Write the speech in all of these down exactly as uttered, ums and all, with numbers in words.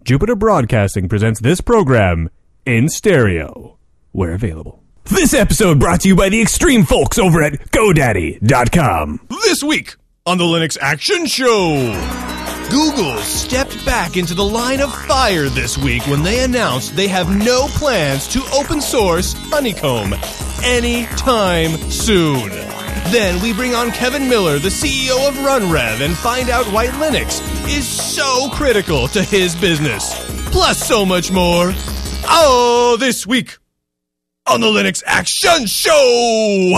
Jupiter Broadcasting presents this program in stereo, where available. This episode brought to you by the extreme folks over at GoDaddy dot com. This week on the Linux Action Show, Google stepped back into the line of fire this week when they announced they have no plans to open source Honeycomb anytime soon. Then we bring on Kevin Miller, the C E O of RunRev, and find out why Linux is so critical to his business. Plus so much more. Oh, this week on the Linux Action Show!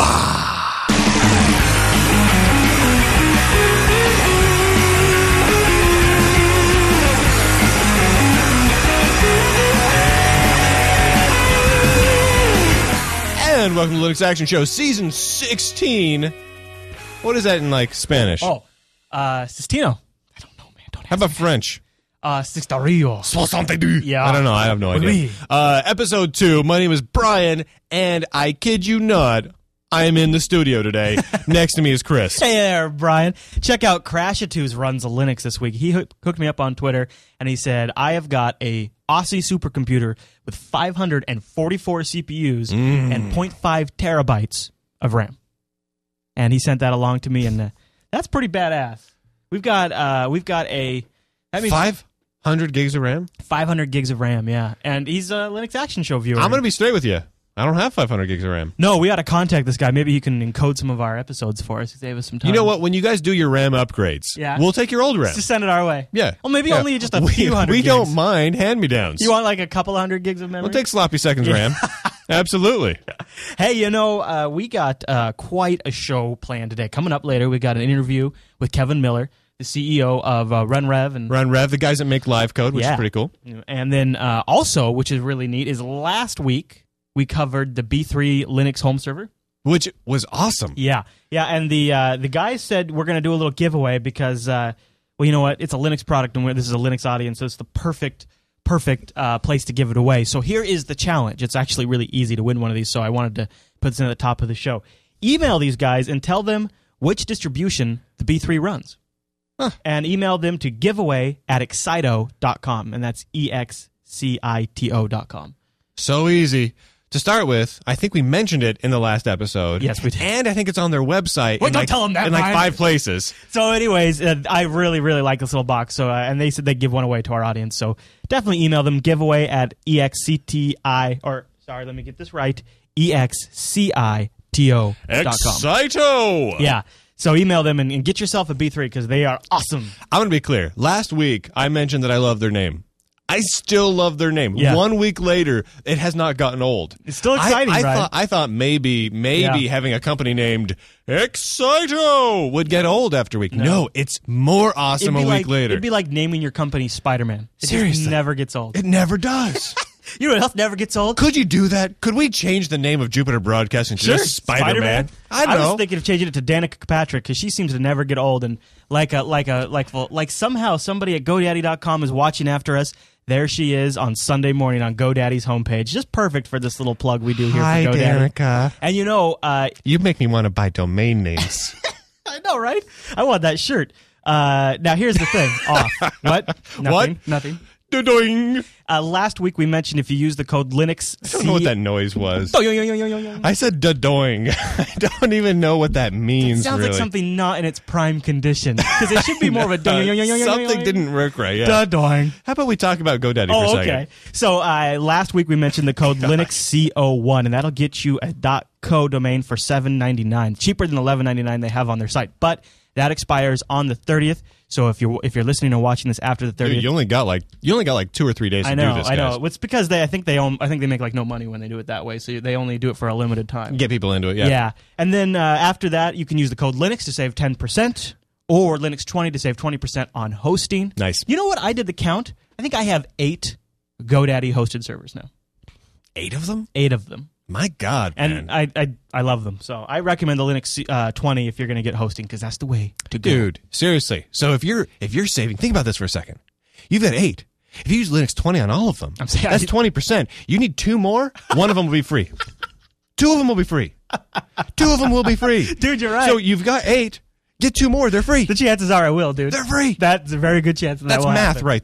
And welcome to the Linux Action Show, Season sixteen. What is that in, like, Spanish? Oh, uh, Sistino. I don't know, man. Don't How about French? Uh, Sixtarillo. soixante-deux. Yeah. I don't know. I have no idea. Oui. Uh, episode two. My name is Brian, and I kid you not, I am in the studio today. Next to me is Chris. Hey there, Brian. Check out Crashatu's runs a Linux this week. He hook- hooked me up on Twitter, and he said, I have got a Aussie supercomputer with five hundred forty-four C P Us Mm. and zero point five terabytes of RAM. And he sent that along to me, and uh, that's pretty badass. We've got uh, we've got a that means five hundred gigs of RAM? five hundred gigs of RAM, yeah. And he's a Linux Action Show viewer. I'm going to be straight with you. I don't have five hundred gigs of RAM. No, we got to contact this guy. Maybe he can encode some of our episodes for us. Save us some time. You know what? When you guys do your RAM upgrades, Yeah. we'll take your old RAM. Just send it our way. Yeah. Well, maybe Yeah. only just a we, few hundred We gigs. don't mind hand-me-downs. You want like a couple hundred gigs of memory? We'll take sloppy seconds RAM. Absolutely. Hey, you know, uh, we got uh, quite a show planned today. Coming up later, we got an interview with Kevin Miller, the C E O of uh, RunRev. And, RunRev, the guys that make live code, which Yeah. is pretty cool. and then uh, also, which is really neat, is last week we covered the B three Linux home server. Which was awesome. Yeah, yeah, and the uh, the guys said we're going to do a little giveaway because, uh, well, you know what? It's a Linux product, and we're, this is a Linux audience, so it's the perfect, perfect uh, place to give it away. So here is the challenge. It's actually really easy to win one of these, so I wanted to put this in at the top of the show. Email these guys and tell them which distribution the B three runs. Huh. And email them to giveaway at excito dot com, and that's E X C I T O dot com. So easy. To start with, I think we mentioned it in the last episode. Yes, we did. And I think it's on their website. Well, in don't like, tell them that, in like Brian. five places. So, anyways, uh, I really, really like this little box. So, uh, and they said they'd give one away to our audience. So, definitely email them. Giveaway at E X C T I or sorry, let me get this right. E X C I T O dot com. Excito! Yeah. So email them and, and get yourself a B three because they are awesome. I'm going to be clear. Last week, I mentioned that I love their name. I still love their name. Yeah. One week later, it has not gotten old. It's still exciting, I, I right? thought I thought maybe maybe Yeah. having a company named Excito would get old after a week. No, no it's more awesome a It'd week be like, later. It'd be like naming your company Spider-Man. It Seriously. just never gets old. It never does. You know what else never gets old? Could you do that? Could we change the name of Jupiter Broadcasting to just Spider-Man? I I know. was thinking of changing it to Danica Kirkpatrick because she seems to never get old, and like a like a like well, like somehow somebody at GoDaddy dot com is watching after us. There she is on Sunday morning on GoDaddy's homepage. Just perfect for this little plug we do here Hi, for GoDaddy. Danica. And you know, uh, You make me want to buy domain names. I know, right? I want that shirt. Uh, now here's the thing. Off. What? Nothing. What? Nothing. Da-doing. Uh, last week we mentioned if you use the code Linux. I don't know what that noise was. It I said da-doing. I don't even know what that means, sounds really. like something not in its prime condition because it should be more of a Uh, something didn't work right, yeah. Da-doing. How about we talk about GoDaddy for a Oh, second? okay. So uh, last week we mentioned the code Linux C O one, and that'll get you a .co domain for seven ninety-nine, cheaper than eleven ninety-nine they have on their site. But that expires on the thirtieth. So if you're if you're listening or watching this after the thirtieth, Dude, you only got like you only got like two or three days to I know, do this. I guys. know. It's because they I think they own I think they make like no money when they do it that way. So they only do it for a limited time. Get people into it, yeah. Yeah. And then uh, after that, you can use the code Linux to save ten percent or Linux twenty to save twenty percent on hosting. Nice. You know what? I did the count. I think I have eight GoDaddy hosted servers now. Eight of them? Eight of them. My God, And man. I, I I love them. So I recommend the Linux uh, twenty if you're going to get hosting because that's the way to go. Dude, seriously. So if you're if you're saving, think about this for a second. You've got eight. If you use Linux twenty on all of them, I'm saying- that's twenty percent. You need two more. One of them will be free. Two of them will be free. Two of them will be free. Dude, you're right. So you've got eight. Get two more. They're free. The chances are I will, dude. They're free. That's a very good chance that, That's that will math happen. right there.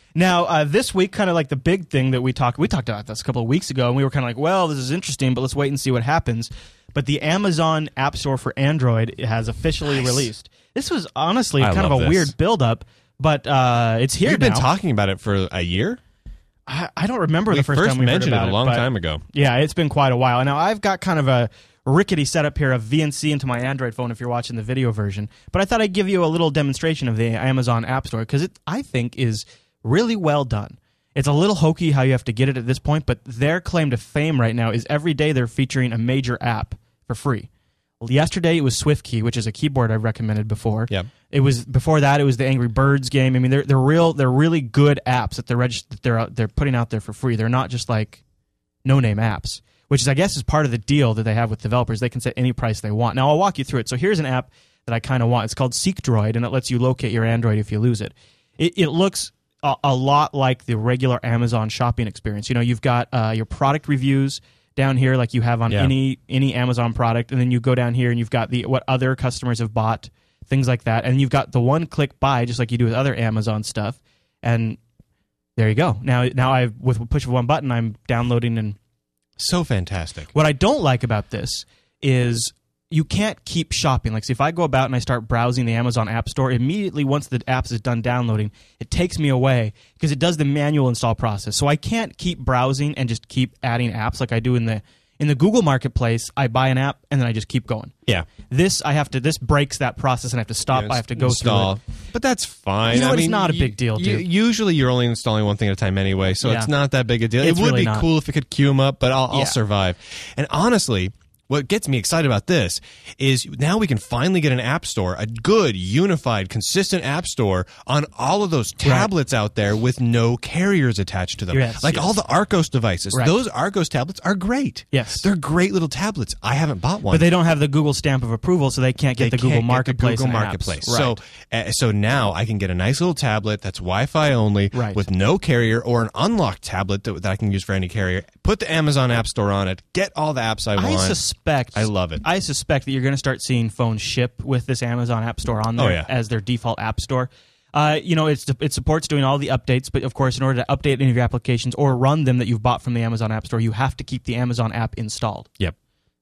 Now, uh, this week, kind of like the big thing that we talked we talked about this a couple of weeks ago, and we were kind of like, well, this is interesting, but let's wait and see what happens. But the Amazon App Store for Android has officially Nice. released. This was honestly I kind of a love this. weird build-up, but uh, it's here You've now. been talking about it for a year? I, I don't remember We the first, first time we heard mentioned about it a long but- time ago. Yeah, it's been quite a while. Now, I've got kind of a rickety setup here of V N C into my Android phone if you're watching the video version, but I thought I'd give you a little demonstration of the Amazon App Store because it, I think, is really well done. It's a little hokey how you have to get it at this point, but their claim to fame right now is every day they're featuring a major app for free. Well, yesterday it was SwiftKey, which is a keyboard I've recommended before. Yep. It was before that. It was the Angry Birds game. I mean, they're they're real. They're really good apps that they're reg- that they're they're putting out there for free. They're not just like no name apps, which is I guess is part of the deal that they have with developers. They can set any price they want. Now I'll walk you through it. So here's an app that I kind of want. It's called SeekDroid, and it lets you locate your Android if you lose it. It, it looks a, a lot like the regular Amazon shopping experience. You know, you've got uh, your product reviews down here like you have on Yeah. any any Amazon product, and then you go down here and you've got the what other customers have bought, things like that, and you've got the one click buy just like you do with other Amazon stuff, and there you go. Now now I with a push of one button I'm downloading. And So fantastic. what I don't like about this is you can't keep shopping. Like, see, if I go about and I start browsing the Amazon App Store, immediately once the apps is done downloading, it takes me away because it does the manual install process. So I can't keep browsing and just keep adding apps like I do in the in the Google Marketplace. I buy an app and then I just keep going. Yeah. This I have to. This breaks that process, and I have to stop. I have to go install. through it. But that's fine. You know I what? It's mean, not a you- big deal, you- dude. Usually you're only installing one thing at a time anyway, so Yeah. it's not that big a deal. It's it would really be not. cool if it could queue them up, but I'll, Yeah. I'll survive. And honestly, what gets me excited about this is now we can finally get an app store, a good, unified, consistent app store on all of those tablets out there with no carriers attached to them. Yes, like yes. all the Arcos devices. Right. Those Arcos tablets are great. Yes. They're great little tablets. I haven't bought one. But they don't have the Google stamp of approval, so they can't get They the Google can't get Marketplace. the Google and apps. Marketplace. Right. So, uh, so now I can get a nice little tablet that's Wi-Fi only, Right. with no carrier, or an unlocked tablet that, that I can use for any carrier. Put the Amazon App Store on it. Get all the apps I I want. suspect. I love it. I suspect that you're going to start seeing phones ship with this Amazon App Store on there Oh, yeah. as their default app store. Uh, you know, it's it supports doing all the updates, but of course, in order to update any of your applications or run them that you've bought from the Amazon App Store, you have to keep the Amazon app installed. Yep.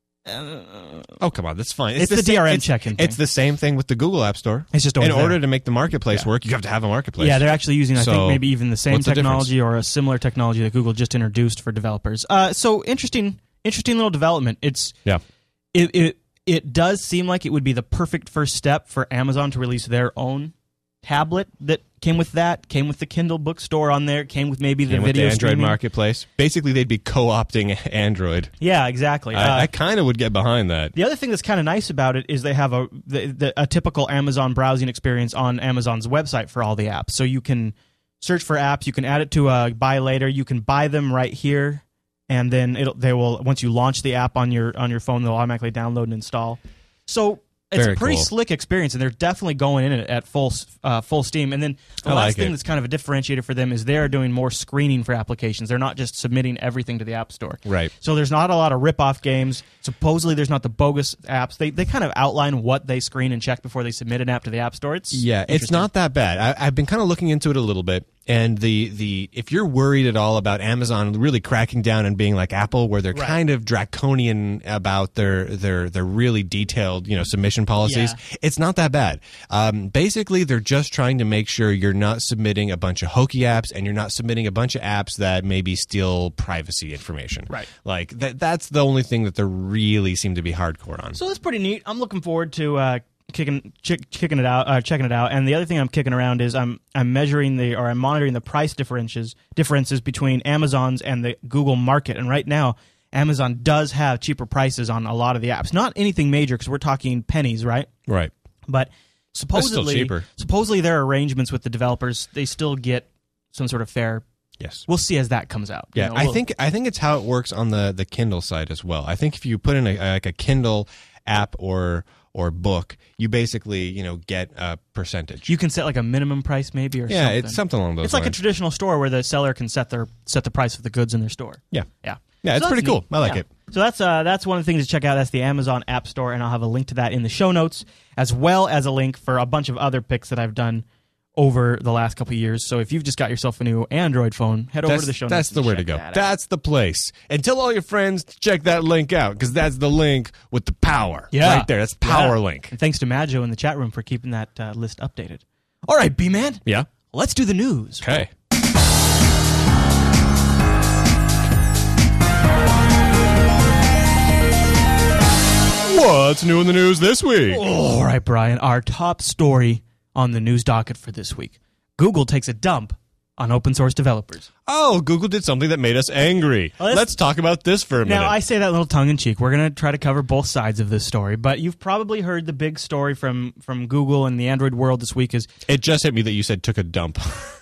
oh, come on, that's fine. It's the same- D R M it's- check-in thing. It's the same thing with the Google App Store. It's just in always order there. to make the marketplace Yeah. work, you have to have a marketplace. Yeah, they're actually using, I think, So, maybe even the same what's the technology or a similar technology that Google just introduced for developers. Uh, so interesting, interesting little development. It's yeah. it, it it does seem like it would be the perfect first step for Amazon to release their own tablet that came with that, came with the Kindle bookstore on there, came with maybe the And with video the Android streaming. marketplace, basically they'd be co-opting Android. Yeah, exactly. Uh, I, I kind of would get behind that. the other thing that's kind of nice about it is they have a the, the, a typical Amazon browsing experience on Amazon's website for all the apps. So you can search for apps, you can add it to a buy later, you can buy them right here, and then it'll they will once you launch the app on your on your phone, they'll automatically download and install. So it's Very a pretty cool. slick experience, and they're definitely going in it at full uh, full steam. And then the I last like thing it. that's kind of a differentiator for them is they're doing more screening for applications. They're not just submitting everything to the App Store. Right. So there's not a lot of rip-off games. Supposedly there's not the bogus apps. They they kind of outline what they screen and check before they submit an app to the App Store. It's Yeah, it's interesting. not that bad. I, I've been kind of looking into it a little bit, and the the if you're worried at all about Amazon really cracking down and being like Apple, where they're Right. kind of draconian about their their their really detailed you know submission policies, Yeah. it's not that bad. Um, basically, they're just trying to make sure you're not submitting a bunch of hokey apps, and you're not submitting a bunch of apps that maybe steal privacy information. Right. Like that. That's the only thing that they really seem to be hardcore on. So that's pretty neat. I'm looking forward to uh, kicking chick, kicking it out, uh, checking it out. And the other thing I'm kicking around is I'm I'm measuring the or I'm monitoring the price differences differences between Amazon's and the Google market. And right now, Amazon does have cheaper prices on a lot of the apps. Not anything major because we're talking pennies, right? Right. But supposedly, cheaper. supposedly their arrangements with the developers, they still get some sort of fair. Yes. We'll see as that comes out. You Yeah, know, I we'll- think I think it's how it works on the, the Kindle side as well. I think if you put in a, like a Kindle app or or book, you basically you know get a percentage. you can set like a minimum price, maybe, or yeah, something. it's something along those It's like a lines. traditional store where the seller can set their set the price of the goods in their store. yeah, Yeah, yeah, it's So pretty that's cool. neat. I like Yeah. it. So that's uh, that's one of the things to check out. That's the Amazon App Store, and I'll have a link to that in the show notes, as well as a link for a bunch of other picks that I've done over the last couple of years. So if you've just got yourself a new Android phone, head over That's, to the show that's notes. the and way to check go. that out. That's the place. And tell all your friends to check that link out, because that's the link with the power. Yeah. Right there. That's power Yeah. link. And thanks to Majo in the chat room for keeping that uh, list updated. All right, B-Man. Yeah. Let's do the news. Okay. What's new in the news this week? All right, Brian. Our top story on the news docket for this week. Google takes a dump on open source developers. Oh, Google did something that made us angry. Well, let's- Let's talk about this for a minute. Now, I say that a little tongue-in-cheek. We're going to try to cover both sides of this story, but you've probably heard the big story from, from Google and the Android world this week is It just hit me that you said took a dump.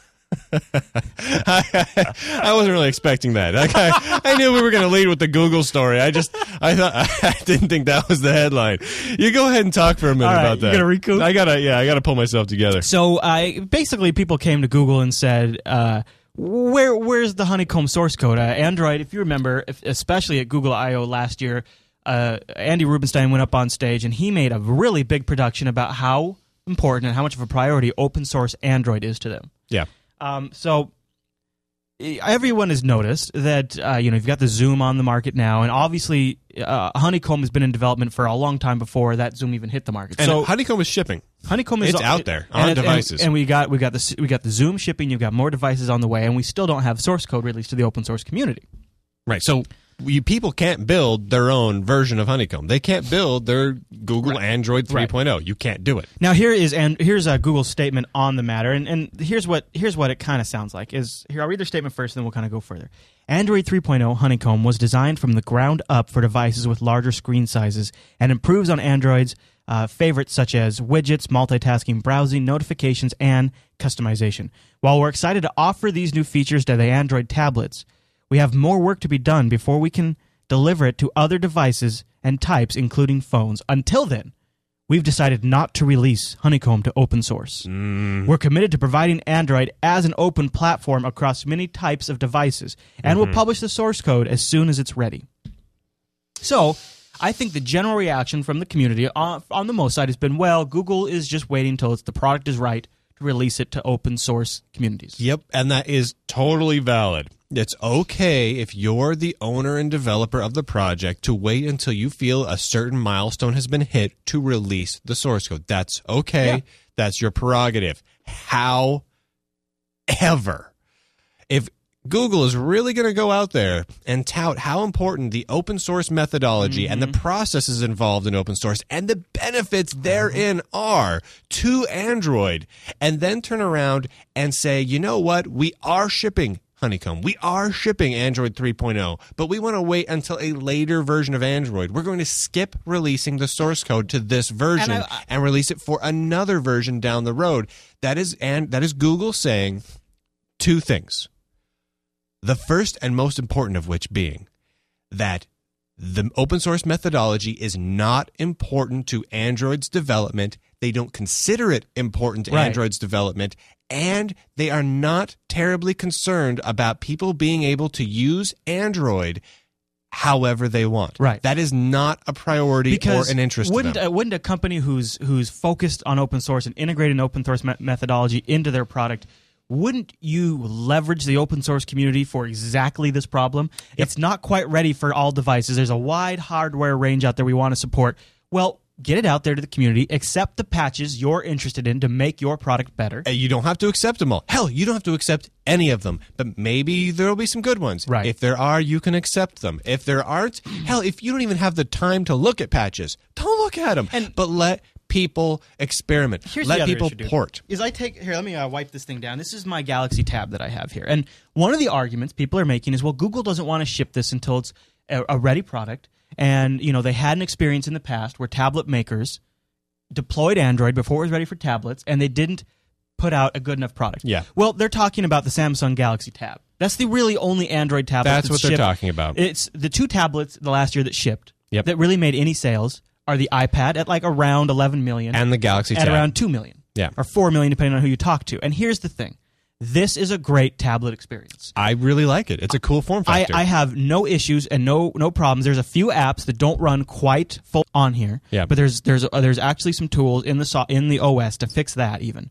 I, I wasn't really expecting that. Like, I, I knew we were going to lead with the Google story. I just, I thought, I didn't think that was the headline. You go ahead and talk for a minute All right, about you that. gonna recoup? I gotta, yeah, I gotta pull myself together. So uh, basically, people came to Google and said, uh, "Where, where's the Honeycomb source code?" Uh, Android, if you remember, if, especially at Google I O last year, uh, Andy Rubenstein went up on stage and he made a really big production about how important and how much of a priority open source Android is to them. Yeah. Um, so everyone has noticed that uh, you know you've got the Zoom on the market now, and obviously uh, Honeycomb has been in development for a long time before that Zoom even hit the market. And so Honeycomb is shipping. Honeycomb is It's out there on and it- and- devices. and, we got we got the we got the Zoom shipping. You've got more devices on the way, and we still don't have source code released to the open source community. Right. So you, people can't build their own version of Honeycomb. They can't build their Google Right. Android three point oh. You can't do it. Now here is and here's uh, Google's statement on the matter, and, and here's what here's what it kind of sounds like. Is here I'll read their statement first, and then we'll kind of go further. Android three point oh Honeycomb was designed from the ground up for devices with larger screen sizes and improves on Android's uh, favorites such as widgets, multitasking, browsing, notifications, and customization. While we're excited to offer these new features to the Android tablets, we have more work to be done before we can deliver it to other devices and types, including phones. Until then, we've decided not to release Honeycomb to open source. Mm. We're committed to providing Android as an open platform across many types of devices, and mm-hmm. we'll publish the source code as soon as it's ready. So, I think the general reaction from the community on, on the most side has been, well, Google is just waiting until it's, the product is right to release it to open source communities. Yep, and that is totally valid. It's okay if you're the owner and developer of the project to wait until you feel a certain milestone has been hit to release the source code. That's okay. Yeah. That's your prerogative. However, if Google is really going to go out there and tout how important the open source methodology mm-hmm. and the processes involved in open source and the benefits therein are to Android, and then turn around and say, you know what, we are shipping Honeycomb. We are shipping Android three point oh, but we want to wait until a later version of Android. We're going to skip releasing the source code to this version and, I, I, and release it for another version down the road. That is, and that is Google saying two things. The first and most important of which being that the open source methodology is not important to Android's development. They don't consider it important to right. Android's development, and they are not terribly concerned about people being able to use Android however they want. Right. That is not a priority because or an interest wouldn't, to them. Uh, wouldn't a company who's who's focused on open source and integrating open source me- methodology into their product, wouldn't you leverage the open source community for exactly this problem? Yep. It's not quite ready for all devices. There's a wide hardware range out there we want to support. Well, get it out there to the community. Accept the patches you're interested in to make your product better. You don't have to accept them all. Hell, you don't have to accept any of them. But maybe there will be some good ones. Right. If there are, you can accept them. If there aren't, hell, if you don't even have the time to look at patches, don't look at them. And, but let people experiment. Here's let the other people issue, dude. port. Is I take here. Let me uh, wipe this thing down. This is my Galaxy Tab that I have here, and one of the arguments people are making is, well, Google doesn't want to ship this until it's a, a ready product, and you know they had an experience in the past where tablet makers deployed Android before it was ready for tablets, and they didn't put out a good enough product. Yeah. Well, they're talking about the Samsung Galaxy Tab. That's the really only Android tablet. That's, that's what shipped. they're talking about. It's the two tablets the last year that shipped Yep. that really made any sales are the iPad at like around eleven million and the Galaxy at Tab. around two million. Yeah. Or four million depending on who you talk to. And here's the thing. This is a great tablet experience. I really like it. It's a cool form I, factor. I have no issues and no no problems. There's a few apps that don't run quite full on here. Yeah. But there's there's uh, there's actually some tools in the so, in the O S to fix that even.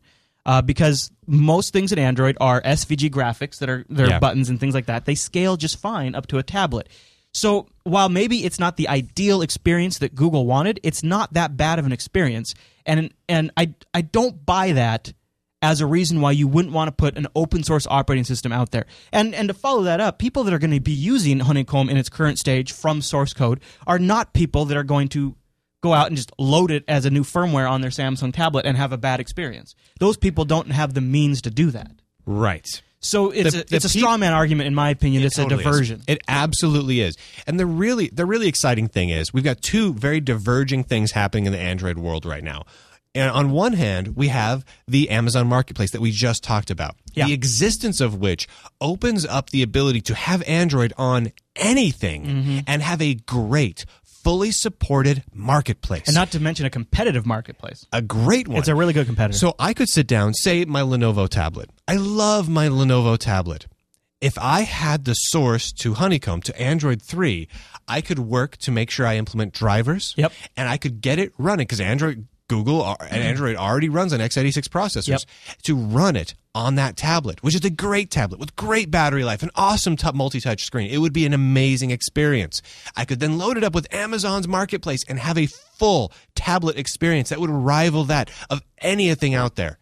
Uh, because most things in Android are S V G graphics that are they're Yeah. buttons and things like that. They scale just fine up to a tablet. So while maybe it's not the ideal experience that Google wanted, it's not that bad of an experience. And and I I don't buy that as a reason why you wouldn't want to put an open source operating system out there. And and to follow that up, people that are going to be using Honeycomb in its current stage from source code are not people that are going to go out and just load it as a new firmware on their Samsung tablet and have a bad experience. Those people don't have the means to do that. Right. So it's The- a, the it's a peop- straw man argument, in my opinion. It It's totally a is. diversion. It absolutely is. And the really the really exciting thing is we've got two very diverging things happening in the Android world right now. And on one hand, we have the Amazon Marketplace that we just talked about, Yeah. the existence of which opens up the ability to have Android on anything Mm-hmm. and have a great, fully supported marketplace. And not to mention a competitive marketplace. a great one. It's a really good competitor. So I could sit down, say my Lenovo tablet. I love my Lenovo tablet. If I had the source to Honeycomb, to Android three, I could work to make sure I implement drivers. Yep. And I could get it running because Android, Google, uh, and Android already runs on x eighty-six processors Yep. to run it on that tablet, which is a great tablet with great battery life, an awesome t- multi-touch screen. It would be an amazing experience. I could then load it up with Amazon's Marketplace and have a full tablet experience that would rival that of anything out there.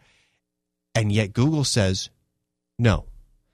And yet Google says, no.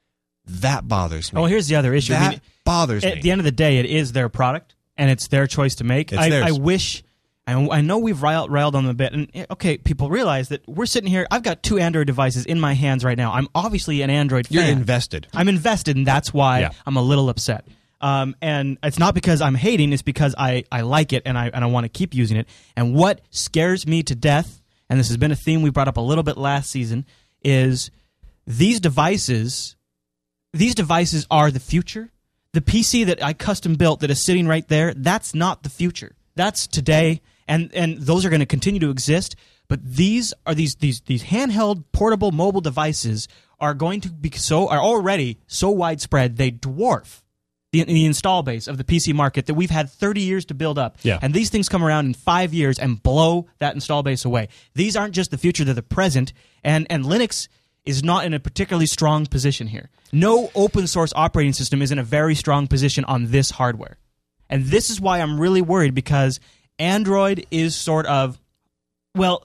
That bothers me. oh, here's the other issue. that I mean, bothers at me. the end of the day, it is their product, and it's their choice to make. It's I, theirs. I wish... I, I know we've riled, riled on them a bit, and eh, okay, people realize that we're sitting here. I've got two Android devices in my hands right now. I'm obviously an Android You're fan. invested. I'm invested, and that's why Yeah. I'm a little upset. Um, and it's not because I'm hating; it's because I, I like it and I and I want to keep using it. And what scares me to death, and this has been a theme we brought up a little bit last season, is these devices. These devices are the future. The P C that I custom built that is sitting right there, that's not the future. That's today, and and those are going to continue to exist. But these are these these these handheld, portable, mobile devices are going to be so are already so widespread they dwarf the, the install base of the P C market that we've had thirty years to build up. Yeah. And these things come around in five years and blow that install base away. These aren't just the future; they're the present. And and Linux is not in a particularly strong position here. No open source operating system is in a very strong position on this hardware. And this is why I'm really worried, because Android is sort of, well,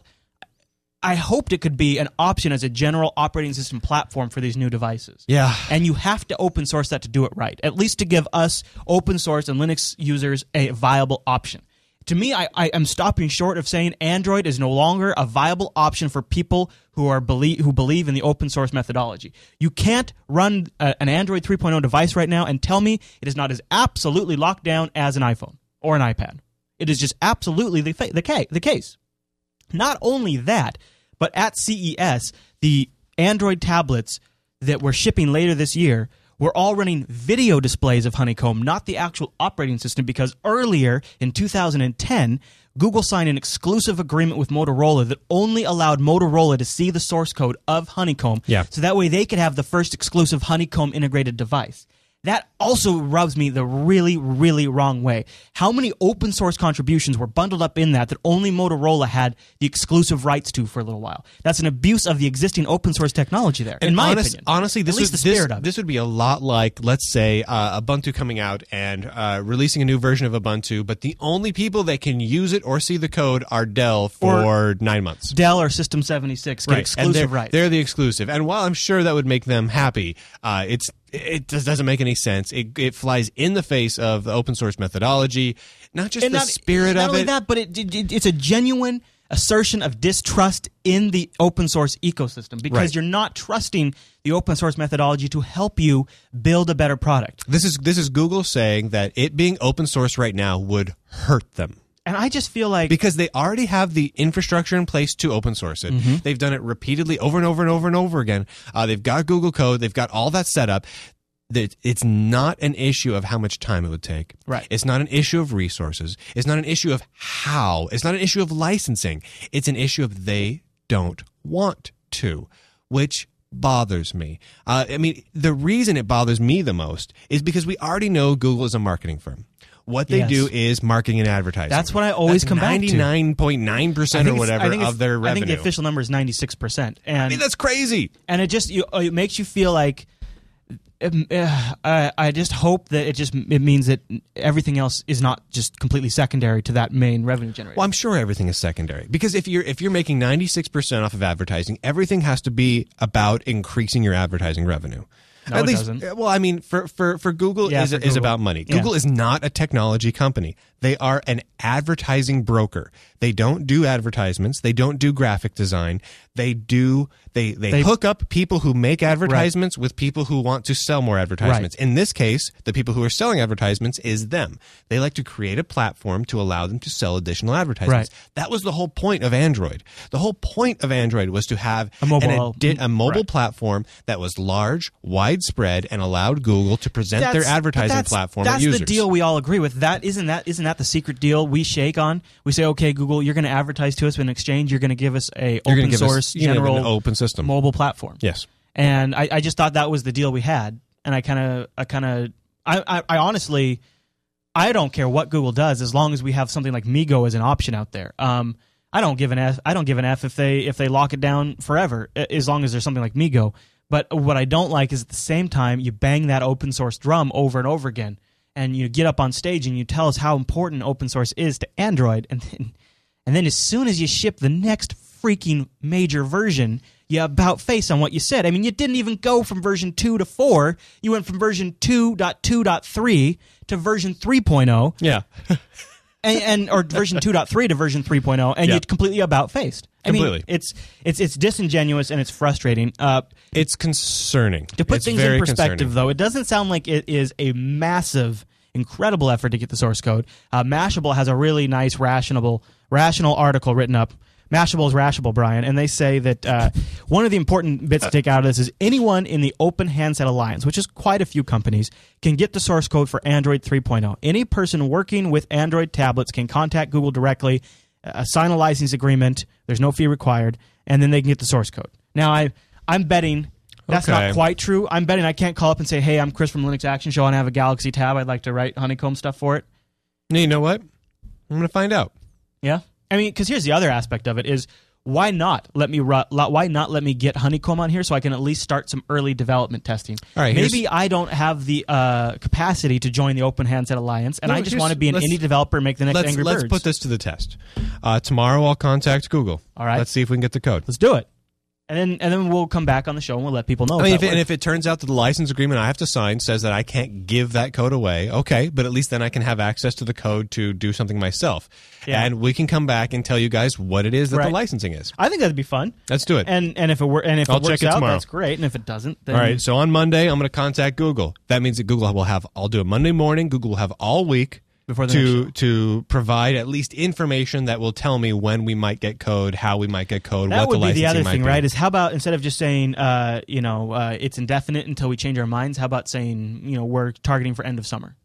I hoped it could be an option as a general operating system platform for these new devices. Yeah. And you have to open source that to do it right, at least to give us open source and Linux users a viable option. To me, I, I am stopping short of saying Android is no longer a viable option for people who are believe who believe in the open source methodology. You can't run a, an Android three point oh device right now and tell me it is not as absolutely locked down as an iPhone or an iPad. It is just absolutely the fa- the, ca- the case. Not only that, but at C E S, the Android tablets that were shipping later this year were all running video displays of Honeycomb, not the actual operating system, because earlier in two thousand ten, Google signed an exclusive agreement with Motorola that only allowed Motorola to see the source code of Honeycomb, Yeah. so that way they could have the first exclusive Honeycomb integrated device. That also rubs me the really, really wrong way. How many open source contributions were bundled up in that that only Motorola had the exclusive rights to for a little while? That's an abuse of the existing open source technology there, in And my honest- opinion. Honestly, this At least would, the spirit this, of it. this would be a lot like, let's say, uh, Ubuntu coming out and uh, releasing a new version of Ubuntu, but the only people that can use it or see the code are Dell for nine months. Dell or System seventy-six get and exclusive they're, rights. they're the exclusive. And while I'm sure that would make them happy, uh, it's it just doesn't make any sense. It, it flies in the face of the open source methodology, not just And the not, spirit not of only it. that, but it, it, it's a genuine assertion of distrust in the open source ecosystem, because Right. you're not trusting the open source methodology to help you build a better product. This is this is Google saying that it being open source right now would hurt them. And I just feel like Because they already have the infrastructure in place to open source it. Mm-hmm. They've done it repeatedly over and over and over and over again. Uh, they've got Google Code. They've got all that set up. That it's not an issue of how much time it would take. Right. It's not an issue of resources. It's not an issue of how. It's not an issue of licensing. It's an issue of they don't want to, which bothers me. Uh, I mean, the reason it bothers me the most is because we already know Google is a marketing firm. What they Yes. do is marketing and advertising. That's what I always That's come back to. ninety-nine point nine percent or it's- whatever I think of it's- their revenue. I think the official number is ninety-six percent. And I mean, that's crazy. and it just you, it makes you feel like um, uh, I, I just hope that it just it means that everything else is not just completely secondary to that main revenue generator. Well, I'm sure everything is secondary because if you're if you're making ninety-six percent off of advertising, everything has to be about increasing your advertising revenue. No, At it least, doesn't. well, I mean, for for for Google Yeah, is for is Google. about money. Yeah. Google is not a technology company. They are an advertising broker. They don't do advertisements. They don't do graphic design. They do they they, They- hook up people who make advertisements with people who want to sell more advertisements. In this case, the people who are selling advertisements is them. They like to create a platform to allow them to sell additional advertisements. Right. That was the whole point of Android. The whole point of Android was to have A mobile- an addi- a mobile right. platform that was large, widespread, and allowed Google to present their That's- but advertising that's, platform that's to users. the deal we all agree with. That isn't that isn't that the secret deal we shake on? We say, okay, Google, you're going to advertise to us, but in exchange, you're going to give us a You're gonna open give us- source, you're gonna give general, an open system. mobile platform. Yes. And I, I just thought that was the deal we had. And I kind of, I kind of, I, I, I honestly, I don't care what Google does as long as we have something like Migo as an option out there. Um, I don't give an F. I don't give an F if they if they lock it down forever, as long as there's something like Migo. But what I don't like is at the same time you bang that open source drum over and over again, and you get up on stage and you tell us how important open source is to Android, and then, and then as soon as you ship the next freaking major version, you about face on what you said. I mean, you didn't even go from version two to four. You went from version two point two point three to version three point oh. Yeah. And, and or version two point three to version three point oh, and Yeah. you completely about faced. I Completely. mean, it's it's it's disingenuous and it's frustrating. Uh, It's concerning. to put It's things very in perspective, concerning. though, it doesn't sound like it is a massive, incredible effort to get the source code. Uh, Mashable has a really nice, rational, rational article written up. Mashable is Rashable, Brian, and they say that uh, one of the important bits to take out of this is anyone in the Open Handset Alliance, which is quite a few companies, can get the source code for Android three point oh. Any person working with Android tablets can contact Google directly, uh, sign a license agreement. There's no fee required, and then they can get the source code. Now, I, I'm betting that's Okay. not quite true. I'm betting I can't call up and say, hey, I'm Chris from Linux Action Show, and I have a Galaxy tab. I'd like to write Honeycomb stuff for it. Now, you know what? I'm going to find out. Yeah, I mean, because here's the other aspect of it: is why not let me ru- why not let me get Honeycomb on here so I can at least start some early development testing? All right, maybe here's- I don't have the uh, capacity to join the Open Handset Alliance, and No, I just here's- want to be an let's- indie developer and make the next Let's, Angry let's Birds. put this to the test. Uh, tomorrow I'll contact Google. All right. Let's see if we can get the code. Let's do it, and then and then we'll come back on the show and we'll let people know. I mean, if if that it, and works. if it turns out that the license agreement I have to sign says that I can't give that code away, okay, but at least then I can have access to the code to do something myself. Yeah. And we can come back and tell you guys what it is that Right. the licensing is. I think that'd be fun. Let's do it. And and if it wor- and if I'll it works check it out, tomorrow. that's great. And if it doesn't, then All right, so on Monday, I'm going to contact Google. That means that Google will have, I'll do it Monday morning. Google will have all week Before the to next to provide at least information that will tell me when we might get code, how we might get code, that what would the be licensing the other might thing, be. right? Is how about instead of just saying, uh, you know, uh, it's indefinite until we change our minds, how about saying, you know, we're targeting for end of summer?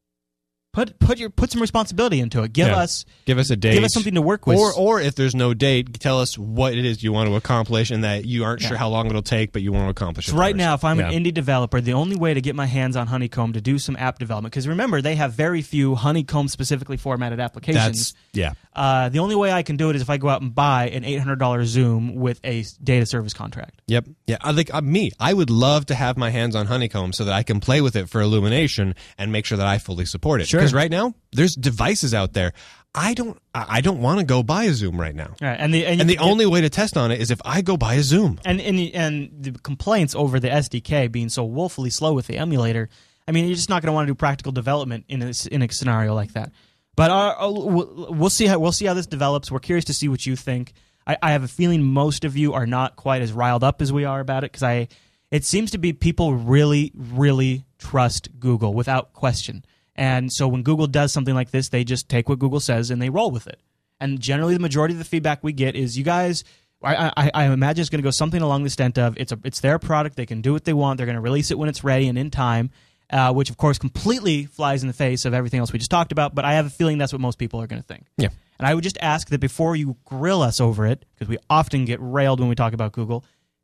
Put put your put some responsibility into it. Give Yeah. us Give us a date. give us something to work with. Or, or if there's no date, tell us what it is you want to accomplish and that you aren't Yeah. sure how long it'll take, but you want to accomplish So it right first. now, if I'm Yeah. an indie developer, the only way to get my hands on Honeycomb to do some app development, because remember, they have very few Honeycomb specifically formatted applications. That's, yeah. Uh, the only way I can do it is if I go out and buy an eight hundred dollars Zoom with a data service contract. Yep. Yeah. I think uh, me, I would love to have my hands on Honeycomb so that I can play with it for Illumination and make sure that I fully support it. Sure. Because right now, there's devices out there. I don't. I I don't want to go buy a Zoom right now. All right, and the and, And you- the only way to test on it is if I go buy a Zoom. And and the, and the complaints over the S D K being so woefully slow with the emulator, I mean, you're just not going to want to do practical development in a, in a scenario like that. But uh, we'll we'll see how we'll see how this develops. We're curious to see what you think. I, I have a feeling most of you are not quite as riled up as we are about it, because I it seems to be people really really trust Google without question. And so when Google does something like this, they just take what Google says and they roll with it. And generally, the majority of the feedback we get is, you guys, I, I, I imagine it's going to go something along the extent of, it's a, it's their product, they can do what they want, they're going to release it when it's ready and in time, uh, which of course completely flies in the face of everything else we just talked about, but I have a feeling that's what most people are going to think. Yeah. And I would just ask that before you grill us over it, because we often get railed when we talk about Google,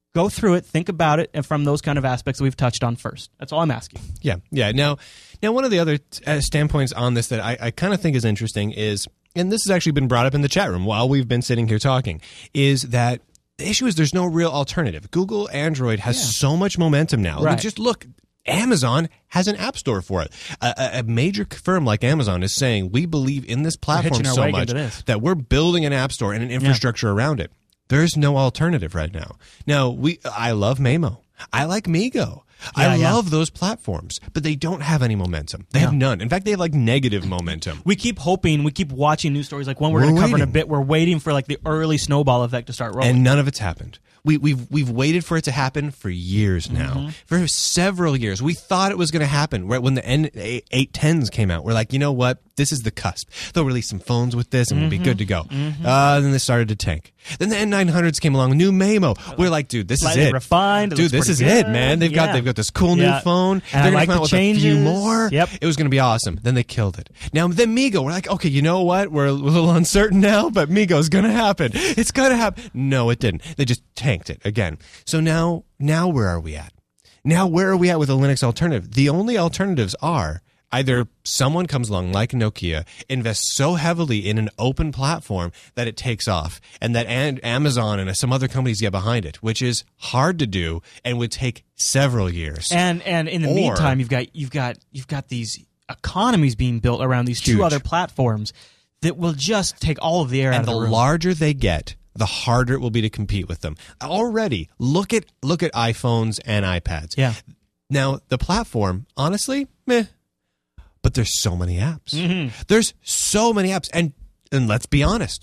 go through it, think about it, and from those kind of aspects that we've touched on first. That's all I'm asking. Yeah, yeah. Now, now one of the other uh, standpoints on this that I, I kind of think is interesting is, and this has actually been brought up in the chat room while we've been sitting here talking, is that the issue is there's no real alternative. Google Android has Yeah. so much momentum now. Right. Just look. Amazon has an app store for it. A, a, a major firm like Amazon is saying, we believe in this platform hitching our so wagon much to this. that we're building an app store and an infrastructure around it. There's no alternative right now. Now, we I love Mamo. I like Migo. I Yeah, yeah. love those platforms, but they don't have any momentum. They have none. In fact, they have like negative momentum. We keep hoping, we keep watching news stories like one we're, We're going to cover in a waiting. bit. We're waiting for like the early snowball effect to start rolling. And none of it's happened. We, we've we've waited for it to happen for years now, Mm-hmm. for several years. We thought it was going to happen right when the N eight tens came out. We're like, you know what? This is the cusp. They'll release some phones with this, and we'll be good to go. Mm-hmm. Uh, then they started to tank. Then the N nine hundreds came along, new Mamo. We're like, dude, this is Slightly it. refined. It Dude, looks this is pretty it, good. man. They've got Yeah. they've got this cool new Yeah. phone. And I They're gonna like come the out with a few changes. more. Yep. It was going to be awesome. Then they killed it. Now, then Migo, we're like, okay, you know what? We're a little uncertain now, but Migo's going to happen. It's going to happen. No, it didn't. They just tanked it again. So now, now where are we at? Now, where are we at with a Linux alternative? The only alternatives are either someone comes along like Nokia, invests so heavily in an open platform that it takes off, and that and Amazon and some other companies get behind it, which is hard to do and would take several years. And and in the Or- meantime, you've got you've got you've got these economies being built around these Huge. two other platforms that will just take all of the air out And of the the room. larger they get, the harder it will be to compete with them. Already, look at look at iPhones and iPads. Yeah. Now, the platform, honestly, meh. But there's so many apps. Mm-hmm. There's so many apps. And and let's be honest.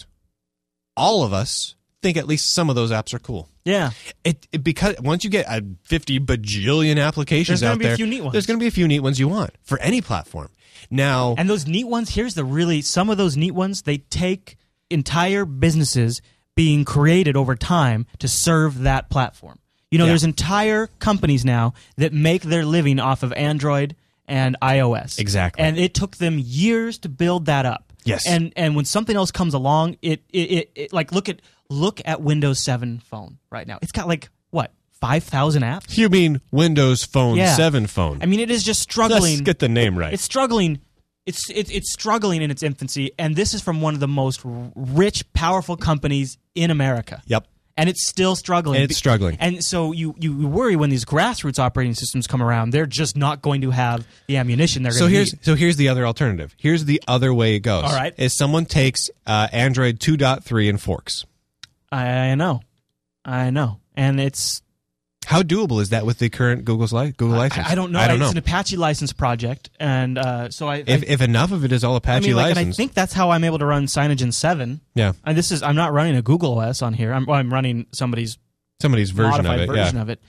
All of us think at least some of those apps are cool. Yeah. It, it because once you get a fifty bajillion applications There's gonna out be a there, few neat ones. there's going to be a few neat ones you want for any platform. Now, And those neat ones, here's the really, some of those neat ones, they take entire businesses being created over time to serve that platform. You know, Yeah. there's entire companies now that make their living off of Android and iOS. Exactly. And it took them years to build that up. Yes. And and when something else comes along, it it, it, it like look at look at Windows seven phone right now. It's got like what, five thousand apps? you mean Windows Phone Yeah. seven phone. I mean, it is just struggling. Let's get the name right. It's struggling. It's it's it's struggling in its infancy, and this is from one of the most r- rich, powerful companies in America. Yep. And it's still struggling. It's struggling. And so you, you worry when these grassroots operating systems come around, they're just not going to have the ammunition they're So going to here's need. so here's the other alternative. Here's the other way it goes. All right. Is someone takes uh, Android two point three and forks. I know. I know. And it's How doable is that with the current Google's li- Google license? I, I don't know. I don't It's know. an Apache license project, and uh, so I, if I if enough of it is all I Apache mean, like, and I licensed. think that's how I'm able to run Cyanogen seven. yeah. And this is I'm not running a Google O S on here. I'm well, I'm running somebody's Somebody's version modified of it. version yeah. of it.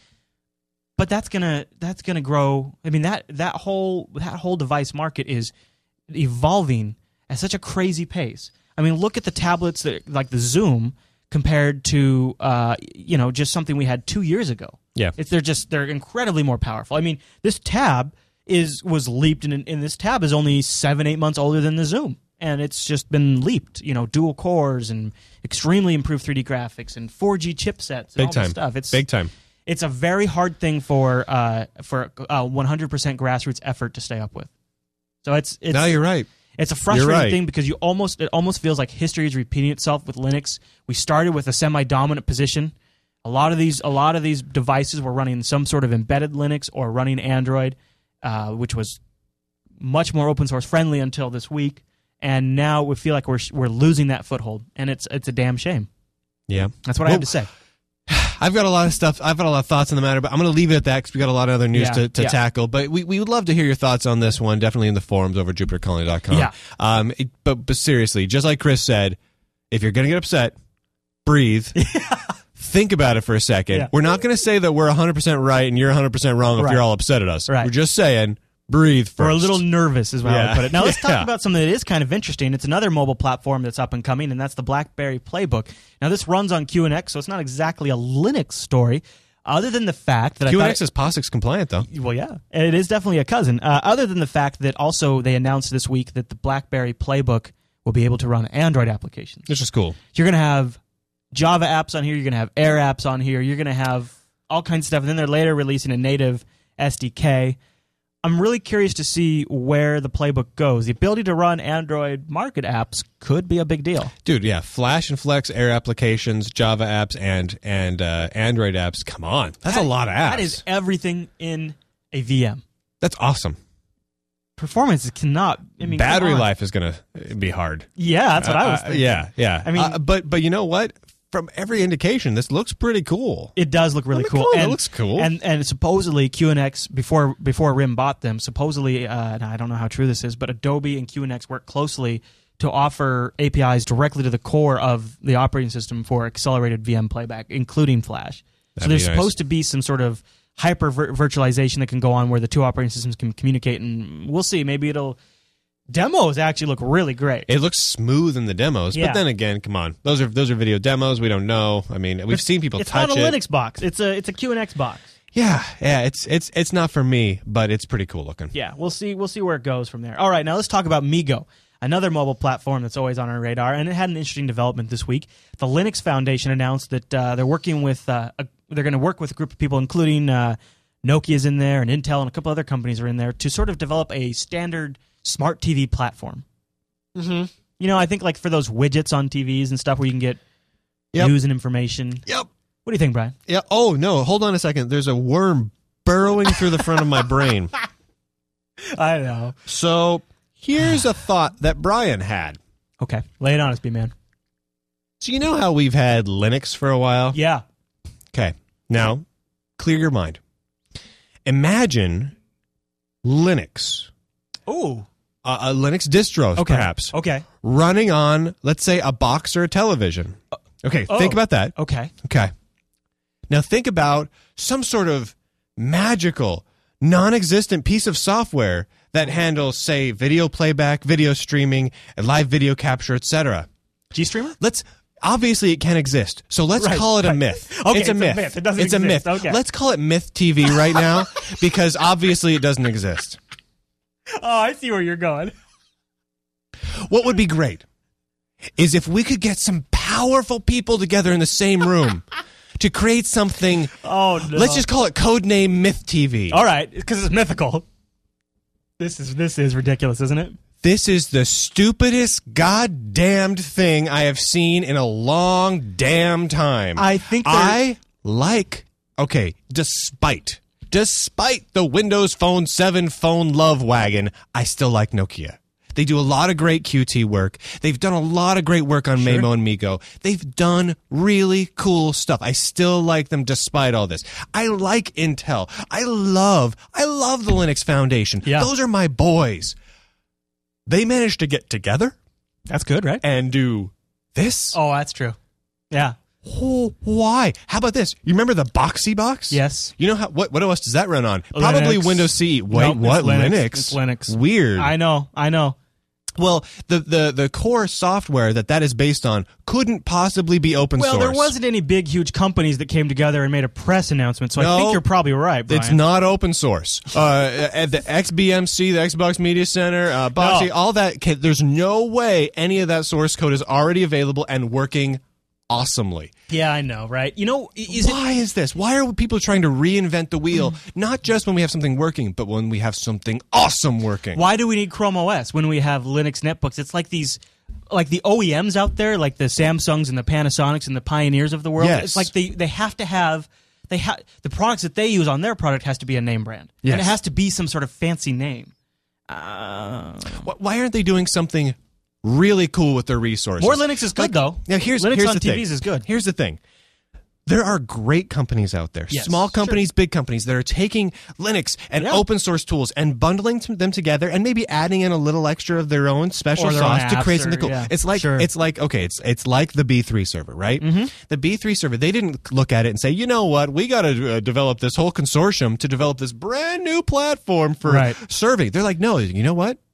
But that's gonna that's gonna grow. I mean that that whole that whole device market is evolving at such a crazy pace. I mean, look at the tablets that like the Zoom compared to uh, you know just something we had two years ago. Yeah. It's they're just they're incredibly more powerful. I mean, this tab is was leaped, and, and this tab is only seven eight months older than the Zoom. And it's just been leaped, you know, dual cores and extremely improved three D graphics and four G chipsets and Big all time. this stuff. It's Big time. It's a very hard thing for uh, for a one hundred percent grassroots effort to stay up with. So it's it's No, you're right. it's a frustrating right. thing because you almost it almost feels like history is repeating itself with Linux. We started with a semi-dominant position. A lot of these a lot of these devices were running some sort of embedded Linux or running Android, uh, which was much more open source friendly until this week. And now we feel like we're we're losing that foothold, and it's it's a damn shame. Yeah. That's what I Well, have to say. I've got a lot of stuff. I've got a lot of thoughts on the matter, but I'm going to leave it at that because we got a lot of other news Yeah, to, to yeah. tackle. But we, we would love to hear your thoughts on this one. Definitely in the forums over at Jupiter Colony dot com. Yeah. Um. it- but but seriously, just like Chris said, if you're going to get upset, breathe. Think about it for a second. Yeah. We're not going to say that we're one hundred percent right and you're one hundred percent wrong if Right. you're all upset at us. Right. We're just saying, breathe first. We're a little nervous, is how I Yeah. would put it. Now let's Yeah. talk about something that is kind of interesting. It's another mobile platform that's up and coming, and that's the BlackBerry Playbook. Now this runs on Q N X, so it's not exactly a Linux story, other than the fact that Q I N thought X is POSIX compliant, though. well, yeah, it is definitely a cousin. Uh, other than the fact that also they announced this week that the BlackBerry Playbook will be able to run Android applications. Which is cool. So you're going to have Java apps on here. You're going to have Air apps on here. You're going to have all kinds of stuff. And then they're later releasing a native S D K. I'm really curious to see where the playbook goes. The ability to run Android Market apps could be a big deal. Dude, yeah, Flash and Flex Air applications, Java apps, and and uh, Android apps. Come on. That's That- a lot of apps. That is everything in a V M. That's awesome. Performance cannot. I mean, Battery come on. life is going to be hard. Yeah, that's what I was Uh, thinking. yeah, yeah. I mean- Uh, but but you know what? From every indication, this looks pretty cool. It does look really I mean, cool. come on, it and, looks cool. And and supposedly Q N X before before R I M bought them, supposedly uh, and I don't know how true this is, but Adobe and Q N X work closely to offer A P Is directly to the core of the operating system for accelerated V M playback, including Flash. That'd so there's be nice. supposed to be some sort of hyper vir- virtualization that can go on where the two operating systems can communicate, and we'll see. Maybe it'll. Demos actually look really great. It looks smooth in the demos, Yeah. but then again, come on, those are those are video demos. We don't know. I mean, we've seen people it's touch not a it. Linux box. It's a it's a Q N X box. Yeah, yeah. It's it's it's not for me, but it's pretty cool looking. Yeah, we'll see. We'll see where it goes from there. All right, now let's talk about Migo, another mobile platform that's always on our radar, and it had an interesting development this week. The Linux Foundation announced that uh, they're working with uh, a, they're going to work with a group of people, including uh, Nokia's in there, and Intel, and a couple other companies are in there to sort of develop a standard smart T V platform. Mm-hmm. You know, I think like for those widgets on T Vs and stuff where you can get Yep. news and information. Yep. What do you think, Brian? Yeah. Oh no! Hold on a second. There's a worm burrowing through the front of my brain. I know. So here's a thought that Brian had. Okay, lay it on us, B-Man. So you know how we've had Linux for a while? Yeah. Okay. Now, clear your mind. Imagine Linux, Ooh. uh, a Linux distro, Okay. perhaps, Okay. running on, let's say, a box or a television. Okay, oh. think about that. Okay. Okay. Now think about some sort of magical, non-existent piece of software that handles, say, video playback, video streaming, and live video capture, et cetera. GStreamer? Let's obviously it can't exist, so let's Right, call it a right. myth. Okay, it's a it's a myth. myth. It doesn't it's a exist. myth. Okay. Let's call it Myth T V right now because obviously it doesn't exist. Oh, I see where you're going. What would be great is if we could get some powerful people together in the same room to create something. Oh, no. Let's just call it codename Myth T V. All right, because it's mythical. This is this is ridiculous, isn't it? This is the stupidest goddamned thing I have seen in a long damn time. I think they're- I like, okay, despite, despite the Windows Phone seven phone love wagon, I still like Nokia. They do a lot of great Q T work. They've done a lot of great work on Maemo and Migo. They've done really cool stuff. I still like them despite all this. I like Intel. I love, I love the Linux Foundation. Yeah. Those are my boys. They managed to get together That's good, right? and do this. Oh, that's true. Yeah. Oh, why? How about this? You remember the Boxy Box? Yes. You know how what what O S does that run on? Probably Linux. Windows C E. Wait, Nope, it's what? Linux. Linux? It's Linux. Weird. I know. I know. Well, the, the the core software that that is based on couldn't possibly be open Well, source. there wasn't any big, huge companies that came together and made a press announcement, so I No. think you're probably right, Brian. It's not open source. Uh, at the X B M C, the Xbox Media Center, uh, Boxy, No. all that. Okay, there's no way any of that source code is already available and working awesomely. Yeah, I know, right? You know, i- is it... Why is this? Why are people trying to reinvent the wheel? Not just when we have something working, but when we have something awesome working. Why do we need Chrome O S when we have Linux netbooks? It's like these, like the O E Ms out there, like the Samsungs and the Panasonics and the Pioneers of the world. Yes. It's like they, they have to have, they ha- the products that they use on their product has to be a name brand. And Yes. it has to be some sort of fancy name. Uh, Wh- Why aren't they doing something really cool with their resources? more Linux is good, Like, though. Now here's Linux here's on the T thing. Vs is good. Here's the thing. There are great companies out there, Yes, small sure. companies, big companies, that are taking Linux and Yeah. open source tools and bundling t- them together and maybe adding in a little extra of their own special Or their own sauce to apps create or- something cool. yeah, It's like sure. it's like okay, it's it's like the B three server, right? Mm-hmm. The B three server, they didn't look at it and say, you know what, we got to uh, develop this whole consortium to develop this brand new platform for Right. serving. They're like, no, you know what?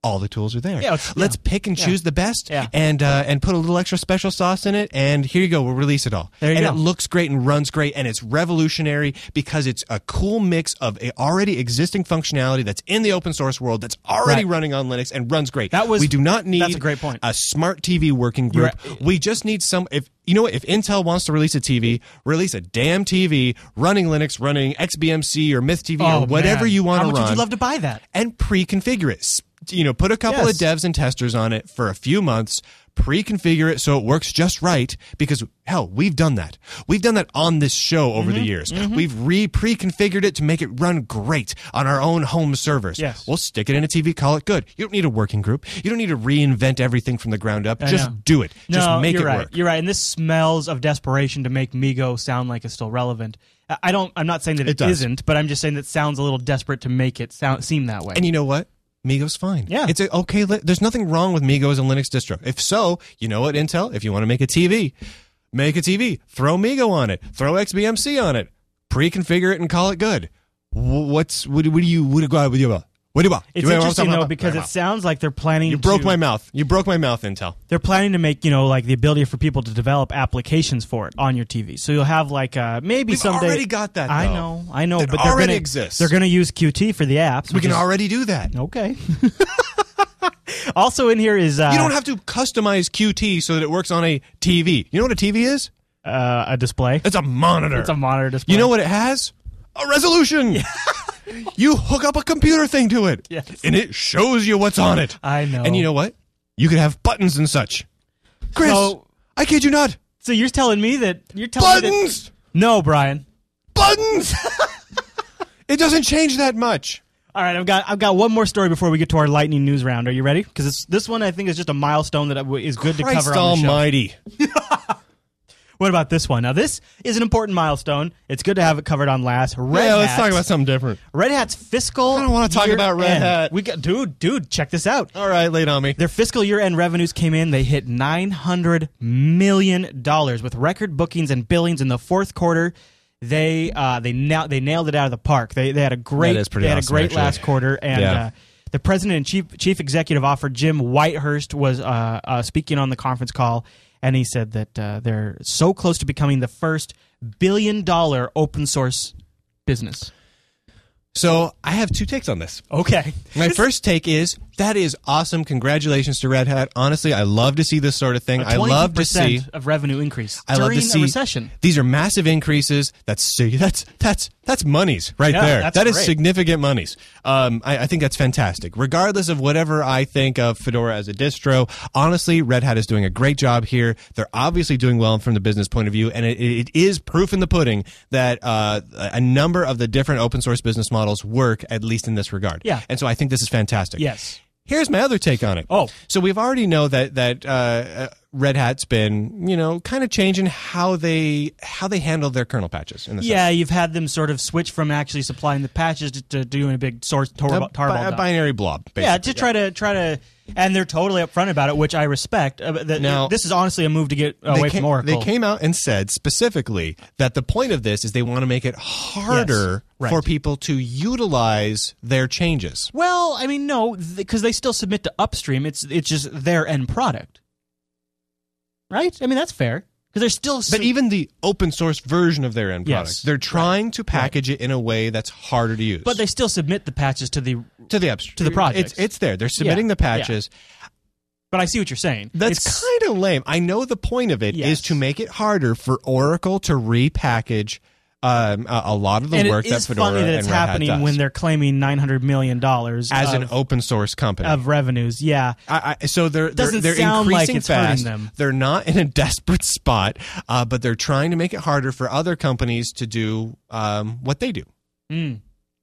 all the tools are there. Yeah, it's- Let's yeah. pick and choose the best Yeah. and uh, and put a little extra special sauce in it, and here you go. We'll release it all. There you and go. it looks great and runs great, and it's revolutionary because it's a cool mix of a already existing functionality that's in the open source world that's already Right. running on Linux and runs great. That was- we do not need that's a great point. a smart T V working group. You're- We just need some. If you know what, if Intel wants to release a T V, release a damn T V running Linux, running X B M C or Myth T V Oh, or whatever man. you want How to much run, would you love to buy that? and pre-configure it. S- You know, put a couple Yes. of devs and testers on it for a few months. Pre-configure it so it works just right. Because hell, we've done that. We've done that on this show over Mm-hmm. the years. We've re pre-configured it to make it run great on our own home servers. Yes. We'll stick it in a T V, call it good. You don't need a working group. You don't need to reinvent everything from the ground up. I Just know. do it. No, Just make you're it right. work. You're right, and this smells of desperation to make Migo sound like it's still relevant. I- I don't. I'm not saying that It it, does. isn't, but I'm just saying that it sounds a little desperate to make it sound seem that way. And you know what? Migo's fine. Yeah. It's a, okay. Li- there's nothing wrong with Migo as a Linux distro. If so, you know what, Intel? If you want to make a T V, make a T V. Throw Migo on it. Throw X B M C on it. Pre-configure it and call it good. Wh- What's what, do- what do you what do you what do you what do you it's interesting though because it sounds like they're planning. you broke to, my mouth. You broke my mouth, Intel. They're planning to make you know like the ability for people to develop applications for it on your T V. So you'll have like uh, maybe We've someday. already got that, I though. know, I know, That but they're already gonna exists. They're going to use Qt for the apps. We which can is- already do that. Okay. Also in here is uh, You don't have to customize Qt so that it works on a T V. You know what a T V is? uh, a display. It's a monitor. It's a monitor display. You know what it has? A resolution. You hook up a computer thing to it, Yes. and it shows you what's on it. I know. And you know what? You could have buttons and such. Chris, So- I kid you not. So you're telling me that you're telling me Buttons! that, no, Brian. Buttons! It doesn't change that much. All right, I've got I've got one more story before we get to our lightning news round. Are you ready? Because this one I think is just a milestone that is good Christ to cover on the show. almighty. What about this one? Now this is an important milestone. It's good to have it covered on last. Red Yeah, let's Hat- talk about something different. Red Hat's fiscal. I don't wanna talk year about Red end. Hat. We got dude, dude, check this out. All right, lay it on me. Their fiscal year-end revenues came in. They hit nine hundred million dollars with record bookings and billings in the fourth quarter. They uh, they na- they nailed it out of the park. They they had a great That is pretty they had awesome, a great actually. last quarter, and Yeah. uh, the president and chief chief executive officer Jim Whitehurst was uh, uh, speaking on the conference call, and he said that uh, they're so close to becoming the first billion dollar open source business. So I have two takes on this. Okay, My first take is that is awesome. Congratulations to Red Hat. Honestly, I love to see this sort of thing. I love to see of revenue increase I love during to see a recession. These are massive increases. That's that's that's that's monies right Yeah, there. that's That is great. significant monies. Um, I, I think that's fantastic. Regardless of whatever I think of Fedora as a distro, honestly, Red Hat is doing a great job here. They're obviously doing well from the business point of view, and it, it is proof in the pudding that uh, a number of the different open source business models work, at least in this regard. Yeah. And so I think this is fantastic. Yes. Here's my other take on it. Oh. So we've already know that that uh, uh, Red Hat's been, you know, kind of changing how they how they handle their kernel patches. In the Yeah, you've had them sort of switch from actually supplying the patches to, to doing a big source tor- a, tarball bi- a dump. binary blob. Basically. Yeah, to try to try to, and they're totally upfront about it, which I respect. Uh, that, Now- this is honestly a move to get away They came, from Oracle. they came out and said specifically that the point of this is they want to make it harder Yes, right. for people to utilize their changes. Well, I mean, no, because they still submit to upstream. It's it's just their end product, right? I mean, that's fair because they're still. But even the open source version of their end Yes. product, they're trying to package it in a way that's harder to use. but they still submit the patches to the. to the upstream to the projects. It's it's there. They're submitting Yeah, the patches. But I see what you're saying. That's It's- kind of lame. I know the point of it is Yes. to make it harder for Oracle to repackage um, a, a lot of the and work it that is Fedora funny that and it's Red Hat happening does. when they're claiming nine hundred million dollars as of, an open source company. of revenues. Yeah, I, I, so they're they're, Doesn't they're sound like increasing it's hurting fast. them. They're not in a desperate spot, uh, but they're trying to make it harder for other companies to do um, what they do. Mm.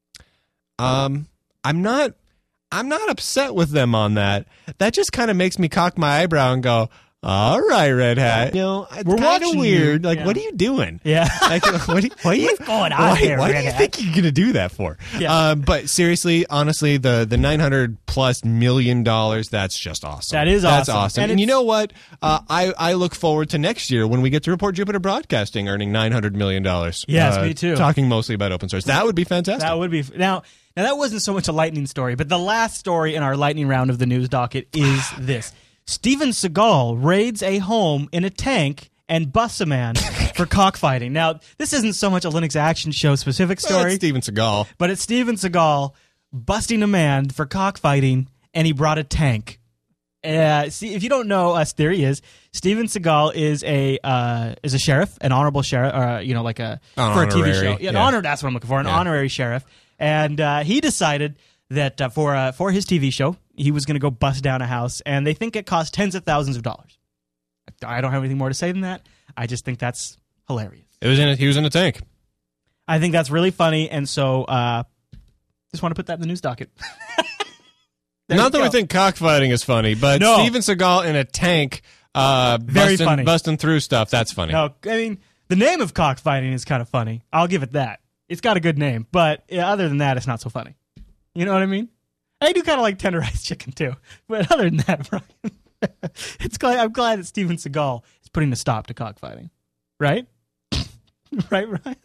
Um, I'm not. I'm not upset with them on that. That just kind of makes me cock my eyebrow and go, "All right, Red Hat. You know, it's We're kind of watching weird. you." Like, Yeah. what are you doing? Yeah. Like, what, do you, what are you, What's going on why, here, why do Red you Hat? think you're going to do that for? Yeah. Um, but seriously, honestly, the the nine hundred plus million dollars, that's just awesome. That is That's awesome. awesome. And And, you it's- know what? Uh, I, I look forward to next year when we get to report Jupiter Broadcasting earning nine hundred million dollars. Yes, uh, me too. Talking mostly about open source. That would be fantastic. That would be now. Now, that wasn't so much a lightning story, but the last story in our lightning round of the news docket is this. Steven Seagal raids a home in a tank and busts a man for cockfighting. Now, this isn't so much a Linux Action Show specific story. Well, it's Steven Seagal. But it's Steven Seagal busting a man for cockfighting, and he brought a tank. Uh, see, if you don't know us, there he is. Steven Seagal is a uh, is a sheriff, an honorable sheriff, or uh, you know, like a An for a T V honorary, show. Yeah, an yeah. honor. That's what I'm looking for. An Yeah. honorary sheriff, and uh, he decided that uh, for uh, for his T V show, he was going to go bust down a house, and they think it cost tens of thousands of dollars. I don't have anything more to say than that. I just think that's hilarious. It was in a, he was in a tank. I think that's really funny, and so uh, just want to put that in the news docket. There Not you that go. we think cockfighting is funny, but No. Steven Seagal in a tank uh, Very busting, funny. busting through stuff, that's funny. No, I mean, the name of cockfighting is kind of funny. I'll give it that. It's got a good name, but yeah, other than that, it's not so funny. You know what I mean? I do kind of like tenderized chicken, too. But other than that, Brian, it's glad, I'm glad that Steven Seagal is putting a stop to cockfighting. Right? Right, Ryan?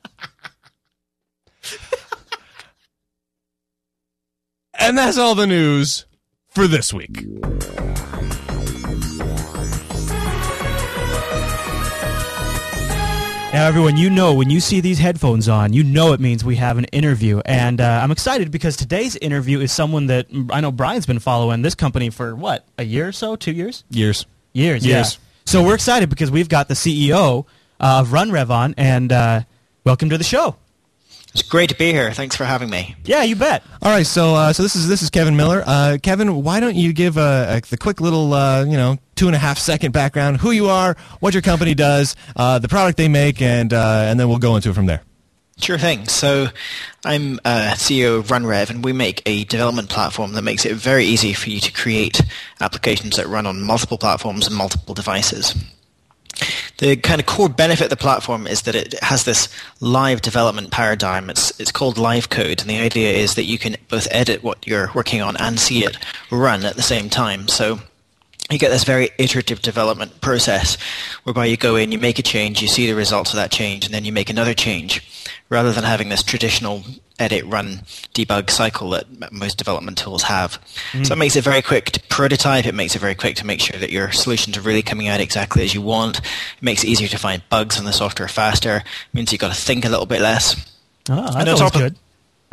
And that's all the news for this week. Now, everyone, you know when you see these headphones on, you know it means we have an interview. And uh, I'm excited because today's interview is someone that I know Brian's been following this company for, what, a year or so? Two years? Years. Years, Years. yeah. So we're excited because we've got the C E O uh, of RunRev on, and uh, welcome to the show. It's great to be here. Thanks for having me. Yeah, you bet. All right, so uh, so this is this is Kevin Miller. Uh, Kevin, why don't you give a, a the quick little uh, you know two and a half second background, who you are, what your company does, uh, the product they make, and uh, and then we'll go into it from there. Sure thing. So I'm uh, C E O of RunRev, and we make a development platform that makes it very easy for you to create applications that run on multiple platforms and multiple devices. The kind of core benefit of the platform is that it has this live development paradigm. It's it's called live code, and the idea is that you can both edit what you're working on and see it run at the same time. So you get this very iterative development process whereby you go in, you make a change, you see the results of that change, and then you make another change, rather than having this traditional edit, run, debug cycle that m- most development tools have. Mm. So it makes it very quick to prototype. It makes it very quick to make sure that your solutions are really coming out exactly as you want. It makes it easier to find bugs in the software faster. It means you've got to think a little bit less. Oh, And that's on always top of- good.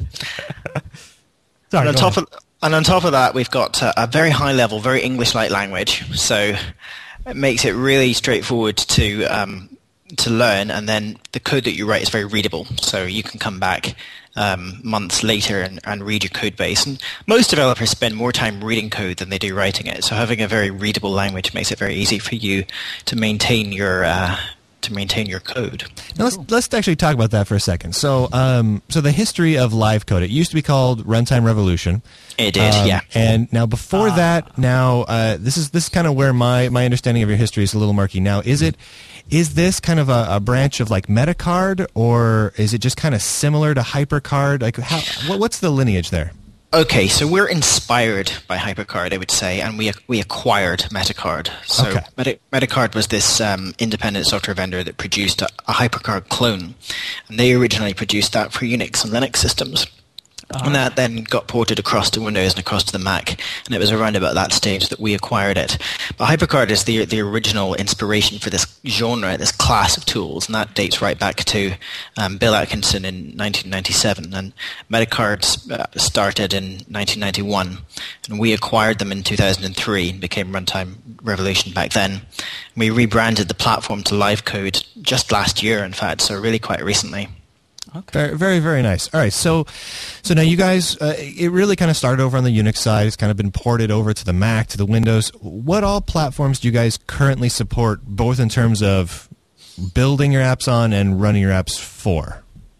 Sorry, And on go top ahead. of and on top of that, we've got uh, a very high level, very English-like language. So it makes it really straightforward to um, to learn, and then the code that you write is very readable. So you can come back um, months later and, and read your code base. And most developers spend more time reading code than they do writing it. So having a very readable language makes it very easy for you to maintain your uh, to maintain your code. Now let's let's actually talk about that for a second. So um so the history of live code. It used to be called Runtime Revolution. It did, Um, yeah. And now before that, now uh, this is this is kind of where my, my understanding of your history is a little murky. Now, is it is this kind of a, a branch of like Metacard, or is it just kind of similar to HyperCard? Like, how what, what's the lineage there? Okay, so we're inspired by HyperCard, I would say, and we we acquired Metacard. So Okay. Meta, Metacard was this um, independent software vendor that produced a, a HyperCard clone, and they originally produced that for Unix and Linux systems. And that then got ported across to Windows and across to the Mac, and it was around about that stage that we acquired it. But HyperCard is the the original inspiration for this genre, this class of tools, and that dates right back to um, Bill Atkinson in nineteen ninety-seven. And Metacard uh, started in nineteen ninety-one, and we acquired them in two thousand three and became Runtime Revolution back then. We rebranded the platform to LiveCode just last year, in fact, so really quite recently. Okay. Very, very, very nice. All right, so, so now you guys, uh, it really kind of started over on the Unix side. It's kind of been ported over to the Mac, to the Windows. What all platforms do you guys currently support, both in terms of building your apps on and running your apps for?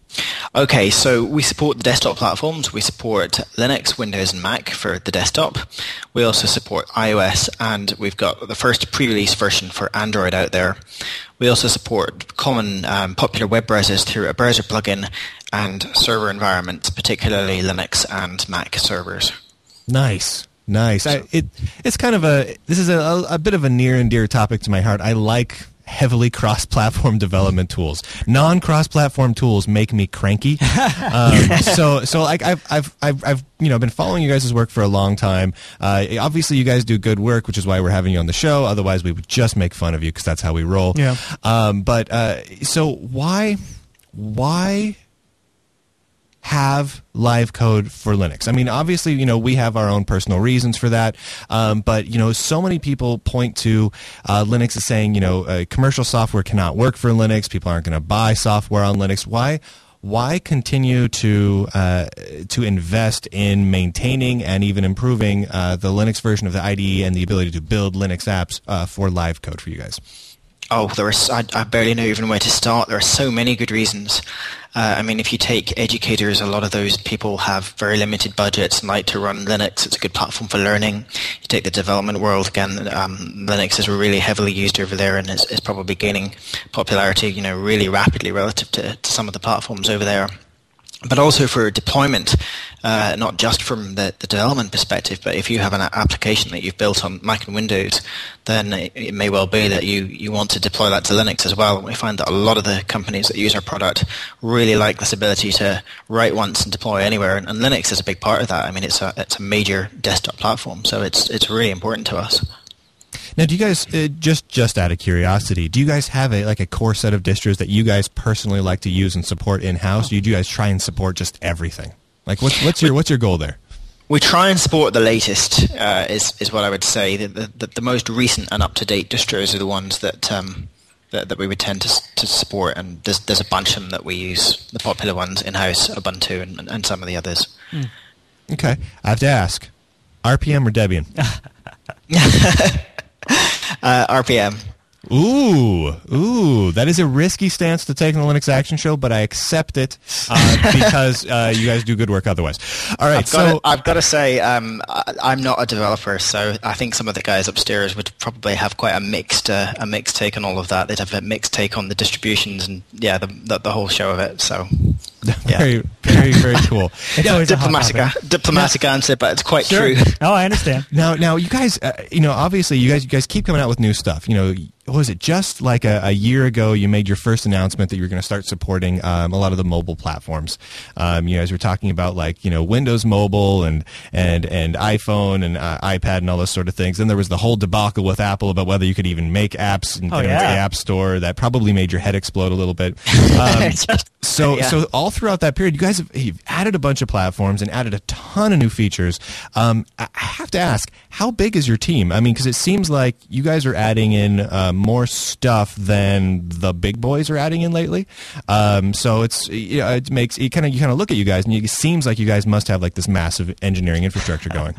Okay, so we support the desktop platforms. We support Linux, Windows, and Mac for the desktop. We also support iOS, and we've got the first pre-release version for Android out there. We also support common um, popular web browsers through a browser plugin and server environments, particularly Linux and Mac servers. Nice. Nice. I, it it's kind of a this is a, a bit of a near and dear topic to my heart. I like heavily cross-platform development tools. Non-cross-platform tools make me cranky. um, so, so like I've, I've, I've, I've, you know, been following you guys' work for a long time. Uh, obviously, you guys do good work, which is why we're having you on the show. Otherwise, we would just make fun of you because that's how we roll. Yeah. Um, but uh, so why, why? have live code for Linux? I mean, obviously, you know, we have our own personal reasons for that, um, but, you know, so many people point to uh, Linux as saying, you know, uh, commercial software cannot work for Linux, people aren't going to buy software on Linux. Why why continue to uh, to invest in maintaining and even improving uh, the Linux version of the I D E and the ability to build Linux apps uh, for live code for you guys? Oh, there are, I, I barely know even where to start. There are so many good reasons. Uh, I mean, if you take educators, a lot of those people have very limited budgets and like to run Linux. It's a good platform for learning. You take the development world, again, um, Linux is really heavily used over there and is, is probably gaining popularity, you know, really rapidly relative to, to some of the platforms over there. But also for deployment, uh, not just from the, the development perspective, but if you have an application that you've built on Mac and Windows, then it, it may well be that you, you want to deploy that to Linux as well. We find that a lot of the companies that use our product really like this ability to write once and deploy anywhere, and, and Linux is a big part of that. I mean, it's a it's a major desktop platform, so it's it's really important to us. Now, do you guys, uh, just just out of curiosity, do you guys have a like a core set of distros that you guys personally like to use and support in-house? Or do you guys try and support just everything? Like, what's what's your what's your goal there? We try and support the latest, uh, is is what I would say. The, the, the most recent and up-to-date distros are the ones that um, that, that we would tend to to support, and there's there's a bunch of them that we use. The popular ones in-house, Ubuntu, and, and some of the others. Mm. Okay, I have to ask, R P M or Debian? uh, R P M. Ooh, ooh, that is a risky stance to take in the Linux Action Show, but I accept it uh, because uh, you guys do good work otherwise. All right, I've so got to, I've got to say, um, I, I'm not a developer, so I think some of the guys upstairs would probably have quite a mixed uh, a mixed take on all of that. They'd have a mixed take on the distributions and yeah, the the, the whole show of it. So. Yeah. Very, very, very cool. It's always a hot diplomatic, topic. diplomatic answer, but it's quite Sure. true. Oh, I understand. Now, now, you guys, uh, you know, obviously, you guys, you guys keep coming out with new stuff. You know, what was it? Just like a, a year ago, you made your first announcement that you were going to start supporting um, a lot of the mobile platforms. Um, you guys were talking about like, you know, Windows Mobile and and and iPhone and uh, iPad and all those sort of things. Then there was the whole debacle with Apple about whether you could even make apps and Oh, you know, yeah. the App Store. That probably made your head explode a little bit. Um, so, Yeah. so all throughout that period, you guys have you've added a bunch of platforms and added a ton of new features. Um, I I have to ask, how big is your team? I mean, because it seems like you guys are adding in uh, more stuff than the big boys are adding in lately. Um, so it's you know, it makes it kind of you kind of look at you guys and it seems like you guys must have like this massive engineering infrastructure going.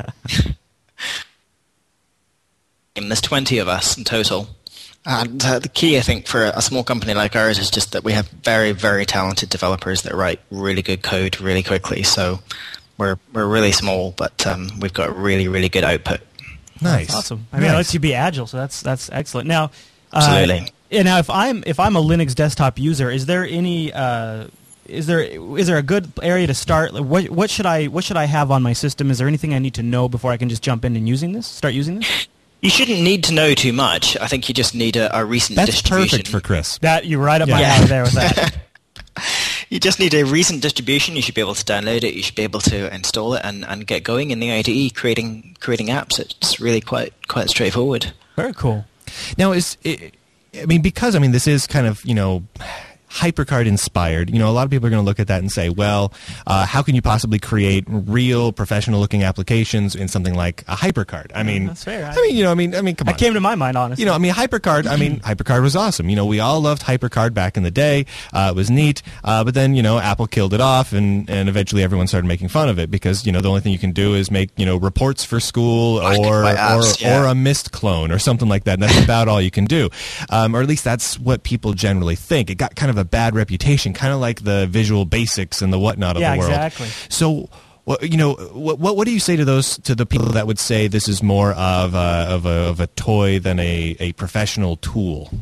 And there's twenty of us in total. And uh, the key, I think, for a small company like ours is just that we have very, very talented developers that write really good code really quickly. So we're we're really small, but um, we've got really, really good output. Nice, That's awesome. I mean, nice. it lets you be agile, so that's that's excellent. Now, uh, Absolutely. yeah, now, if I'm if I'm a Linux desktop user, is there any uh, is there is there a good area to start? Like, What what should I what should I have on my system? Is there anything I need to know before I can just jump in and using this? Start using this? You shouldn't need to know too much. I think you just need a, a recent That's distribution. perfect for Chris. That you're right up my Yeah. alley there with that. You just need a recent distribution. You should be able to download it. You should be able to install it and, and get going in the I D E, creating creating apps. It's really quite quite straightforward. Very cool. Now, is it, I mean, because I mean, this is kind of you know. HyperCard inspired. You know, a lot of people are going to look at that and say, well, uh, how can you possibly create real professional looking applications in something like a HyperCard? I mean, That's fair. I- I mean, you know, I mean, I mean, come on. That came to my mind, honestly. You know, I mean, HyperCard, I mean, HyperCard was awesome. You know, we all loved HyperCard back in the day. Uh, it was neat. Uh, but then, you know, Apple killed it off and, and eventually everyone started making fun of it because, you know, the only thing you can do is make, you know, reports for school I can or, buy apps, or, yeah. or a Mist clone or something like that. And that's about all you can do. Um, or at least that's what people generally think. It got kind of a bad reputation, kind of like the Visual Basics and the whatnot of Yeah, the world. exactly. So, well, you know, what, what what do you say to those to the people that would say this is more of a, of a of a toy than a, a professional tool?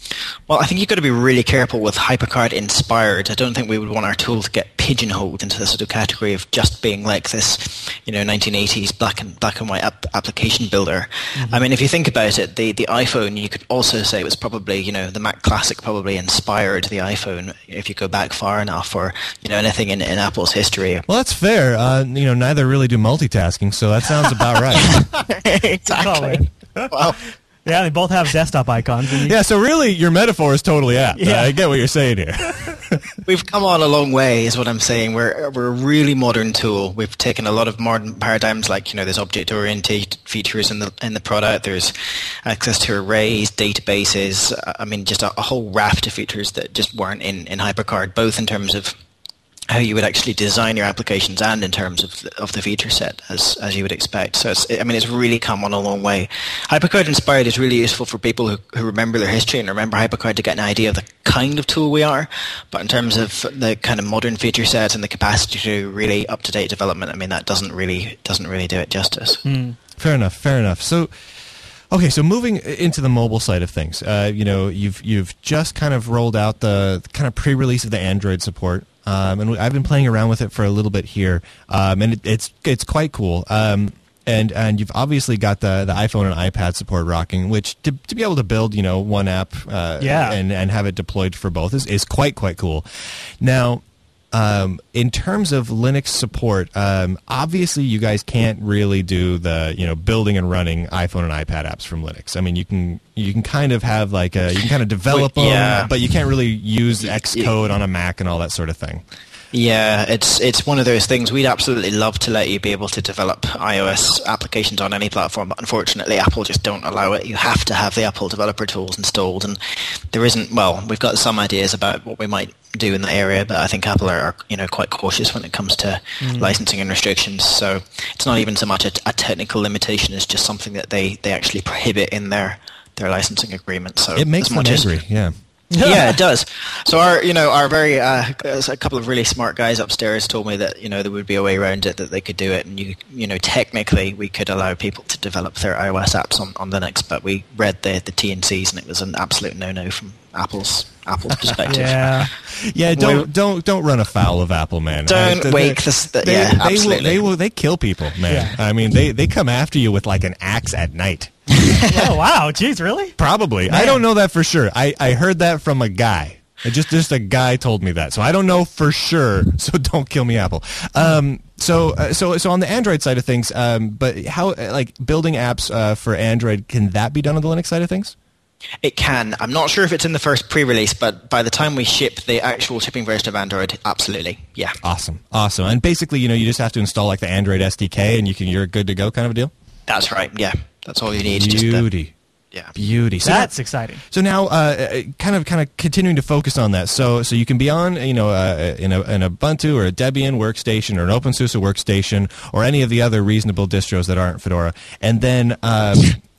Well, I think you've got to be really careful with HyperCard inspired. I don't think we would want our tool to get pigeonholed into the sort of category of just being like this, you know, nineteen eighties black and black and white ap- application builder. Mm-hmm. I mean, if you think about it, the, the iPhone, you could also say was probably, you know, the Mac Classic probably inspired the iPhone if you go back far enough, or, you know, anything in, in Apple's history. Well, that's fair. Uh, you know, neither really do multitasking, so that sounds about right. Exactly. Well. Yeah, they both have desktop icons. And yeah, so really your metaphor is totally apt. Yeah. Uh, I get what you're saying here. We've come on a long way, is what I'm saying. We're we're a really modern tool. We've taken a lot of modern paradigms, like, you know, there's object-oriented features in the in the product. There's access to arrays, databases. I mean, just a, a whole raft of features that just weren't in, in HyperCard, both in terms of how you would actually design your applications and in terms of the, of the feature set, as as you would expect. So, it's, I mean, it's really come on a long way. HyperCard Inspired is really useful for people who, who remember their history and remember HyperCard to get an idea of the kind of tool we are. But in terms of the kind of modern feature set and the capacity to do really up-to-date development, I mean, that doesn't really doesn't really do it justice. Mm. Fair enough, fair enough. So, okay, so moving into the mobile side of things, uh, you know, you've you've just kind of rolled out the kind of pre-release of the Android support. Um, and I've been playing around with it for a little bit here, um, and it, it's it's quite cool. Um, and and you've obviously got the, the iPhone and iPad support rocking, which to, to be able to build, you know, one app uh, yeah. and and have it deployed for both is, is quite quite cool. Now, um, in terms of Linux support, um, obviously you guys can't really do the, you know, building and running iPhone and iPad apps from Linux. I mean, you can you can kind of have like a, you can kind of develop Wait, yeah. them, but you can't really use Xcode on a Mac and all that sort of thing. Yeah, it's it's one of those things. We'd absolutely love to let you be able to develop iOS applications on any platform, but unfortunately Apple just don't allow it. You have to have the Apple developer tools installed, and there isn't, well, we've got some ideas about what we might do in that area, but I think Apple are, are you know, quite cautious when it comes to mm. licensing and restrictions. So it's not even so much a, a technical limitation, it's just something that they, they actually prohibit in their, their licensing agreement. So it makes them angry, yeah. Yeah, it does. So our, you know, our very, uh, a couple of really smart guys upstairs told me that, you know, there would be a way around it, that they could do it, and you, you know, technically we could allow people to develop their iOS apps on, on Linux, but we read the the T and C's and it was an absolute no-no from Apple's Apple's perspective. yeah, yeah. Don't we, don't don't run afoul of Apple, man. Don't uh, wake they, this. The, they, yeah, they absolutely. Will, they will. They kill people, man. Yeah. I mean, they they come after you with like an axe at night. Oh wow, jeez, really? Probably. Man. I don't know that for sure. I, I heard that from a guy. It just just a guy told me that, so I don't know for sure. So don't kill me, Apple. Um, so uh, so so on the Android side of things, um, but how like building apps uh, for Android, can that be done on the Linux side of things? It can. I'm not sure if it's in the first pre-release, but by the time we ship the actual shipping version of Android, absolutely, yeah. Awesome, awesome. And basically, you know, you just have to install like the Android S D K, and you can you're good to go, kind of a deal. That's right. Yeah, that's all you need. Beauty. Just the, Yeah, beauty. So That's now, exciting. So now, uh, kind of, kind of continuing to focus on that. So, so you can be on, you know, uh, in a an Ubuntu or a Debian workstation or an OpenSUSE workstation or any of the other reasonable distros that aren't Fedora, and then um,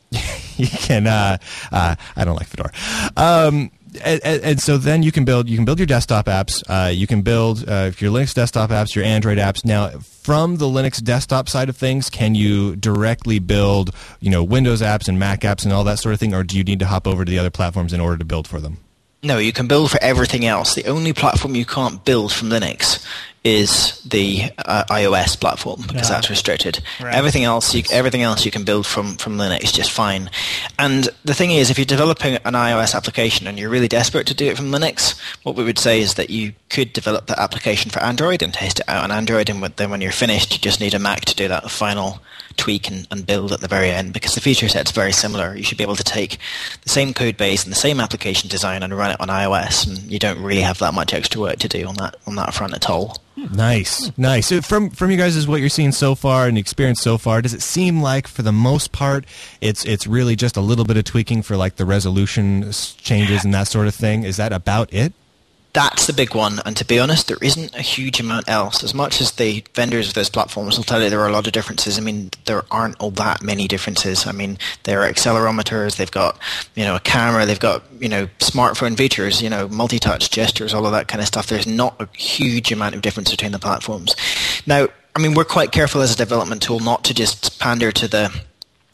you can. Uh, uh, I don't like Fedora. Um, And, and so then you can build you can build your desktop apps. Uh, you can build uh, your Linux desktop apps, your Android apps. Now, from the Linux desktop side of things, can you directly build, you know, Windows apps and Mac apps and all that sort of thing, or do you need to hop over to the other platforms in order to build for them? No, you can build for everything else. The only platform you can't build from Linux is the uh, iOS platform, because Yeah. that's restricted. Right. Everything else, you, everything else you can build from, from Linux just fine. And the thing is, if you're developing an iOS application and you're really desperate to do it from Linux, what we would say is that you could develop that application for Android and test it out on Android, and then when you're finished, you just need a Mac to do that final tweak and, and build at the very end, because the feature set's very similar. You should be able to take the same code base and the same application design and run it on iOS, and you don't really have that much extra work to do on that on that front at all. Nice, nice. So from from you guys, is what you're seeing so far and the experience so far, does it seem like for the most part it's it's really just a little bit of tweaking for like the resolution changes and that sort of thing? Is that about it? That's the big one, and to be honest, there isn't a huge amount else. As much as the vendors of those platforms will tell you there are a lot of differences, I mean, there aren't all that many differences. I mean, there are accelerometers, they've got, you know, a camera, they've got, you know, smartphone features, you know, multi-touch gestures, all of that kind of stuff. There's not a huge amount of difference between the platforms. Now, I mean, we're quite careful as a development tool not to just pander to the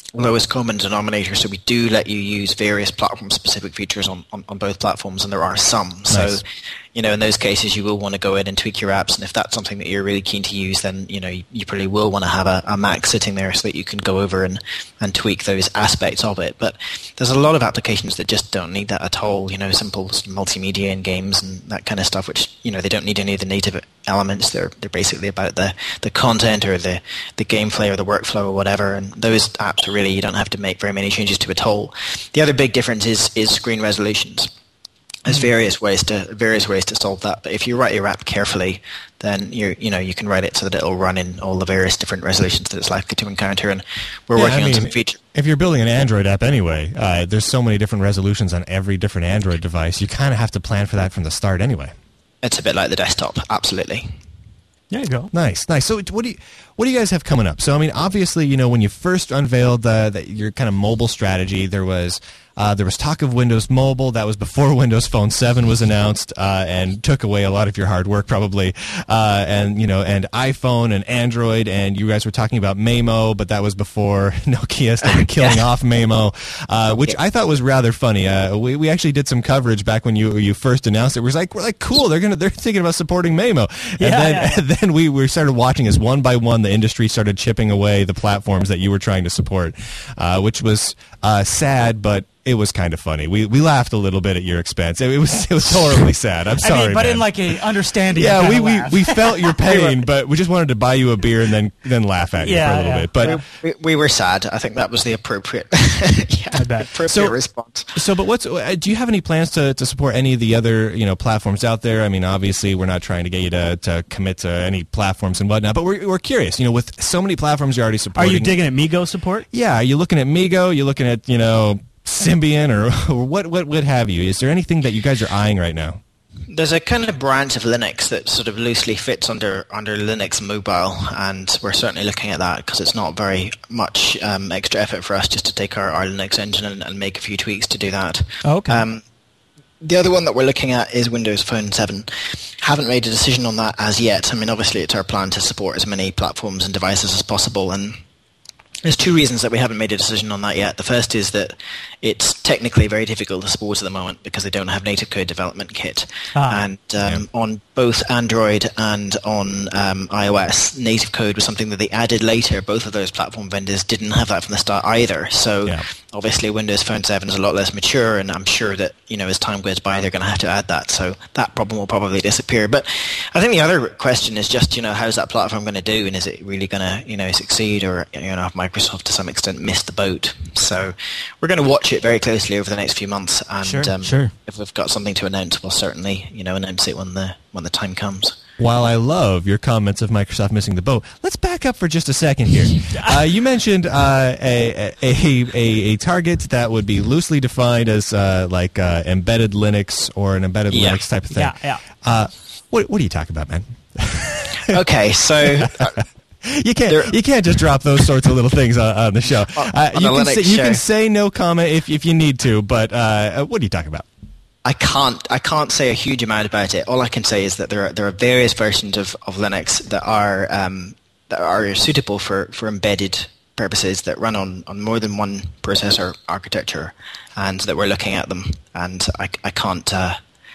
lowest common denominator, so we do let you use various platform-specific features on, on, on both platforms, and there are some. Nice. So, you know, in those cases, you will want to go in and tweak your apps, and if that's something that you're really keen to use, then, you know, you, you probably will want to have a, a Mac sitting there so that you can go over and, and tweak those aspects of it. But there's a lot of applications that just don't need that at all, you know, simple multimedia in games and that kind of stuff, which, you know, they don't need any of the native elements. They're they're basically about the, the content or the, the gameplay or the workflow or whatever, and those apps are really, you don't have to make very many changes to at all. The other big difference is is screen resolutions. There's various ways to various ways to solve that, but if you write your app carefully, then you you know you can write it so that it'll run in all the various different resolutions that it's likely to encounter. And we're Yeah, working I on mean, some features. If you're building an Android app anyway, uh, there's so many different resolutions on every different Android device. You kind of have to plan for that from the start anyway. It's a bit like the desktop, absolutely. There you go. Nice, nice. So, what do you what do you guys have coming up? So, I mean, obviously, you know, when you first unveiled uh, that your kind of mobile strategy, there was uh, there was talk of Windows Mobile. That was before Windows Phone seven was announced, uh, and took away a lot of your hard work, probably. Uh, and you know, and iPhone and Android, and you guys were talking about Maemo, but that was before Nokia started killing Yeah. off Maemo, uh, which I thought was rather funny. Uh, we we actually did some coverage back when you you first announced it. We're like, we're like, cool. They're gonna they're thinking about supporting Maemo, and Yeah, then yeah. and then we, we started watching as one by one the industry started chipping away the platforms that you were trying to support, uh, which was uh, sad, but it was kind of funny. We we laughed a little bit at your expense. It, it was it was horribly sad. I'm sorry, I mean, but man. in like a understanding. yeah, kind we, of we, laugh. we felt your pain, but we just wanted to buy you a beer and then then laugh at you Yeah, for a little yeah. bit. But We, we were sad. I think that was the appropriate, yeah, I bet. appropriate So- response. So, but what's uh, do you have any plans to, to support any of the other you know platforms out there? I mean, obviously, we're not trying to get you to, to commit to any platforms and whatnot, but we're we're curious. You know, with so many platforms you're already Are supporting. you digging at Migo support? Yeah, are you looking at Migo? You looking at you know Symbian or, or what what what have you? Is there anything that you guys are eyeing right now? There's a kind of branch of Linux that sort of loosely fits under under Linux Mobile, and we're certainly looking at that because it's not very much um, extra effort for us just to take our, our Linux engine and, and make a few tweaks to do that. Okay. Um, the other one that we're looking at is Windows Phone seven. Haven't made a decision on that as yet. I mean, obviously it's our plan to support as many platforms and devices as possible, and there's two reasons that we haven't made a decision on that yet. The first is that it's technically very difficult to support at the moment because they don't have native code development kit. Ah. And um, on both Android and on um, iOS, native code was something that they added later. Both of those platform vendors didn't have that from the start either. So Yeah. obviously Windows Phone seven is a lot less mature, and I'm sure that, you know, as time goes by, they're going to have to add that. So that problem will probably disappear. But I think the other question is just, you know, how's that platform going to do, and is it really going to, you know, succeed, or, you know, have Microsoft to some extent missed the boat? So we're going to watch it very closely over the next few months, and Sure, um, sure. if we've got something to announce, we'll certainly, you know, announce it when the when the time comes. While I love your comments of Microsoft missing the boat, let's back up for just a second here. Uh, you mentioned uh, a, a, a, a target that would be loosely defined as uh, like uh, embedded Linux or an embedded Yeah. Linux type of thing. Yeah, yeah. Uh, what, what are you talking about, man? Okay, so uh, You can't There- you can't just drop those sorts of little things on, on the show. Uh, on you the can Linux say, you show. can say no comment if if you need to, but uh, what are you talking about? I can't I can't say a huge amount about it. All I can say is that there are there are various versions of, of Linux that are um, that are suitable for, for embedded purposes that run on, on more than one processor architecture, and that we're looking at them. And I, I can't uh,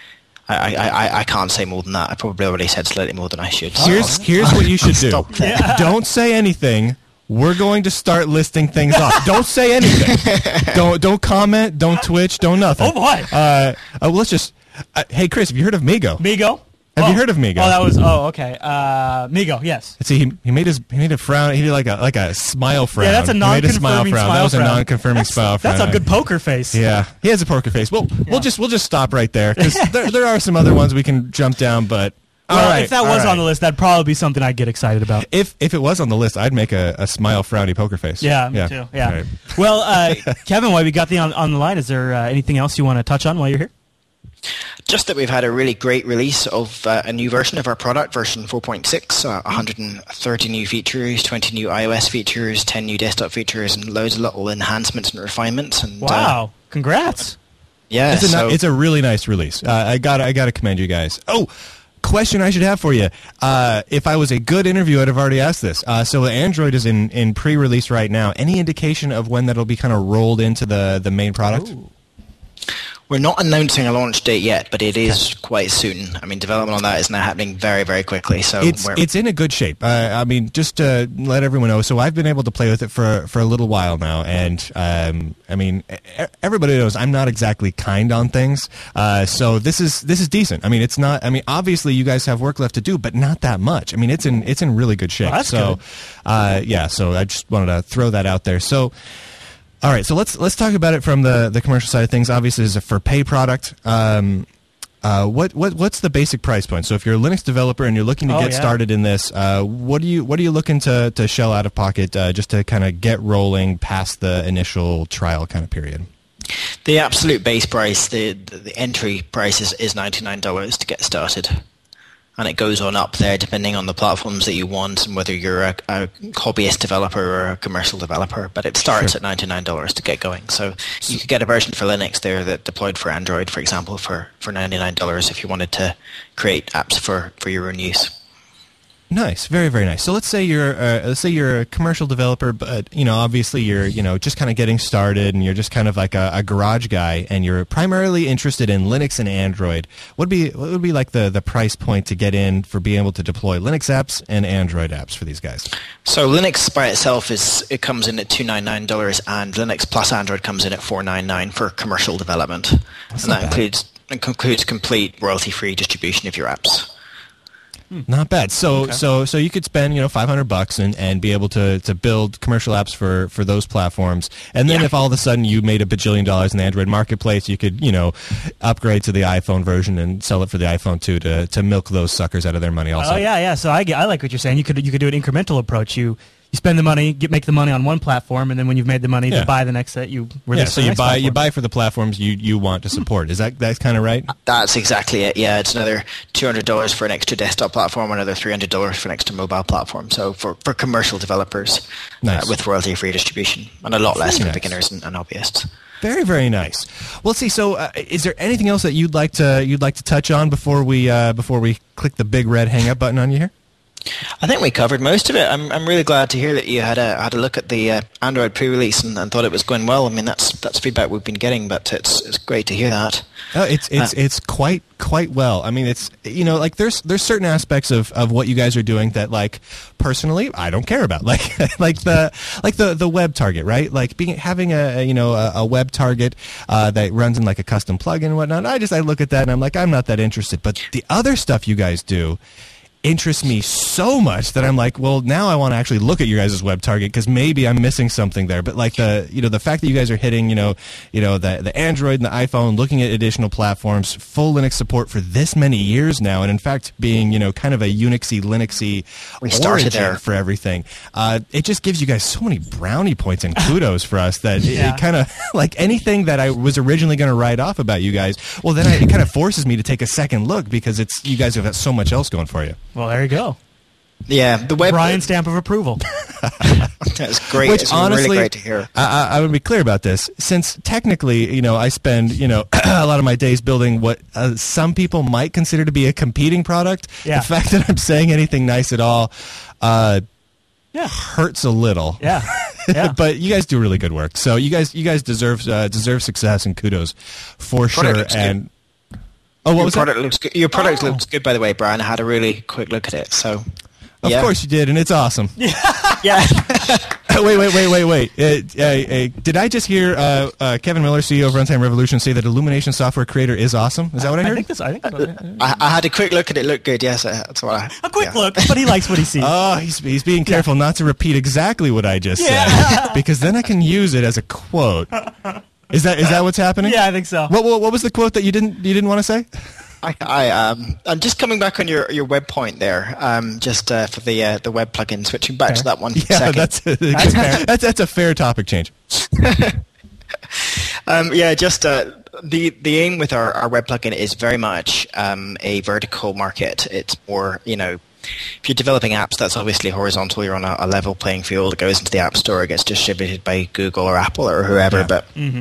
I, I, I- I can't say more than that. I probably already said slightly more than I should. Here's here's what you should do. Stop there. Don't say anything. We're going to start listing things off. Don't say anything. don't don't comment. Don't Twitch. Don't nothing. Oh, boy. Uh, uh, well, let's just. Uh, hey, Chris, have you heard of Migo? Migo? Have oh. you heard of Migo? Oh, that was. Oh, okay. Uh, Migo, yes. See, he, he made his he made a frown. He did like a like a smile frown. Yeah, that's a He made a smile non-confirming frown. smile That was a frown. non-confirming That's- smile frown. That's a good poker face. Yeah, he has a poker face. Well, we'll just we'll just stop right there because there there are some other ones we can jump down, but. Well, all right, if that all was right. on the list, that'd probably be something I'd get excited about. If if it was on the list, I'd make a, a smile frowny poker face. Yeah, me too. Yeah. All right. Well, uh, Kevin, while we got the on, on the line, is there uh, anything else you want to touch on while you're here? Just that we've had a really great release of uh, a new version of our product, version four point six, uh, one hundred thirty new features, twenty new iOS features, ten new desktop features, and loads of little enhancements and refinements. And, uh, Wow! Congrats. yeah, It's a so ni- it's a really nice release. Uh, I got I got to commend you guys. Oh, question I should have for you. Uh, if I was a good interview, I'd have already asked this. Uh, so Android is in, in pre-release right now. Any indication of when that'll be kind of rolled into the, the main product? Ooh. We're not announcing a launch date yet, but it is quite soon. I mean, development on that is now happening very, very quickly. So it's we're it's in a good shape. Uh, I mean, just to let everyone know. So I've been able to play with it for for a little while now, and um, I mean, everybody knows I'm not exactly kind on things. Uh, so this is this is decent. I mean, it's not. I mean, obviously you guys have work left to do, but not that much. I mean, it's in it's in really good shape. Oh, that's so good. Uh, yeah. So I just wanted to throw that out there. So. All right, so let's let's talk about it from the, the commercial side of things. Obviously, it's a for pay product. Um, uh, what what what's the basic price point? So, if you're a Linux developer and you're looking to Oh, get yeah. started in this, uh, what do you what are you looking to, to shell out of pocket uh, just to kind of get rolling past the initial trial kind of period? The absolute base price, the the, the entry price is, is ninety-nine dollars to get started. And it goes on up there depending on the platforms that you want and whether you're a, a hobbyist developer or a commercial developer. But it starts Sure. at ninety-nine dollars to get going. So you could get a version for Linux there that deployed for Android, for example, for, for ninety-nine dollars if you wanted to create apps for, for your own use. Nice, very very nice. So let's say you're uh, let's say you're a commercial developer, but you know obviously you're you know just kind of getting started, and you're just kind of like a, a garage guy, and you're primarily interested in Linux and Android. What would be what would be like the, the price point to get in for being able to deploy Linux apps and Android apps for these guys? So Linux by itself is it comes in at two hundred ninety-nine dollars, and Linux plus Android comes in at four hundred ninety-nine dollars for commercial development, That's and not that bad. includes it includes complete royalty-free distribution of your apps. Not bad. So so so you could spend you know five hundred bucks and, and be able to, to build commercial apps for, for those platforms. And then Yeah. if all of a sudden you made a bajillion dollars in the Android marketplace, you could you know upgrade to the iPhone version and sell it for the iPhone too to, to milk those suckers out of their money. Also, Oh yeah, yeah. So I, get- I like what you're saying. You could you could do an incremental approach. You you spend the money, get make the money on one platform, and then when you've made the money Yeah. to buy the next set, you yeah. release So the you next buy you platform. buy for the platforms you, you want to support. Is that that's kind of right? That's exactly it. Yeah, it's another two hundred dollars for an extra desktop platform, another three hundred dollars for an extra mobile platform. So for, for commercial developers Nice. uh, with royalty-free distribution, and a lot less Very for nice. beginners and, and hobbyists. Very very nice. Well, let's see. So uh, is there anything else that you'd like to you'd like to touch on before we uh, before we click the big red hang up button on you here? I think we covered most of it. I'm I'm really glad to hear that you had a had a look at the uh, Android pre-release and, and thought it was going well. I mean, that's that's feedback we've been getting, but it's it's great to hear that. Oh, it's it's Uh, it's quite quite well. I mean, it's you know like there's there's certain aspects of, of what you guys are doing that like personally I don't care about. Like like the like the, the web target, right? Like being having a, a you know a, a web target uh, that runs in like a custom plugin and whatnot. I just I look at that and I'm like I'm not that interested. But the other stuff you guys do interests me so much that I'm like, well, now I want to actually look at your guys' web target because maybe I'm missing something there. But like the, you know, the fact that you guys are hitting, you know, you know, the the Android and the iPhone, looking at additional platforms, full Linux support for this many years now, and in fact being, you know, kind of a Unixy, Linuxy We started origin there. for everything. Uh, it just gives you guys so many brownie points and kudos for us that it, Yeah. it kind of like anything that I was originally going to write off about you guys. Well, then I, it kind of forces me to take a second look because it's you guys have got so much else going for you. Well, there you go. Yeah, the web. Brian stamp of approval. That's great. Which it's honestly, really great to hear. I, I I would be clear about this. Since technically, you know, I spend you know a lot of my days building what uh, some people might consider to be a competing product. Yeah. The fact that I'm saying anything nice at all uh, Yeah. hurts a little. Yeah. Yeah. But you guys do really good work. So you guys, you guys deserve uh, deserve success and kudos for Product sure. looks good. And oh, what your was product that? looks good. Your product Oh. looks good, by the way, Brian. I had a really quick look at it. So, Of yeah. course you did, and it's awesome. yeah. wait, wait, wait, wait, wait. Uh, uh, uh, did I just hear uh, uh, Kevin Miller, C E O of Runtime Revolution, say that Illumination Software Creator is awesome? Is that what I I heard? think this. I think that's- I, I had a quick look at it. Looked good. Yes, that's what I. a quick yeah. look, but he likes what he sees. Oh, he's, he's being careful not to repeat exactly what I just Yeah. said, because then I can use it as a quote. Is that is that what's happening? yeah, I think so. What, what what was the quote that you didn't you didn't want to say? I, I um, I'm just coming back on your, your web point there. Um, just uh, for the uh, the web plugin, switching back to that one for a Yeah, second. that's a, that's, fair. that's that's a fair topic change. Um, yeah, just uh, the the aim with our, our web plugin is very much um, a vertical market. It's more, you know, if you're developing apps, that's obviously horizontal. You're on a, a level playing field. It goes into the App Store. It gets distributed by Google or Apple or whoever. Yeah. But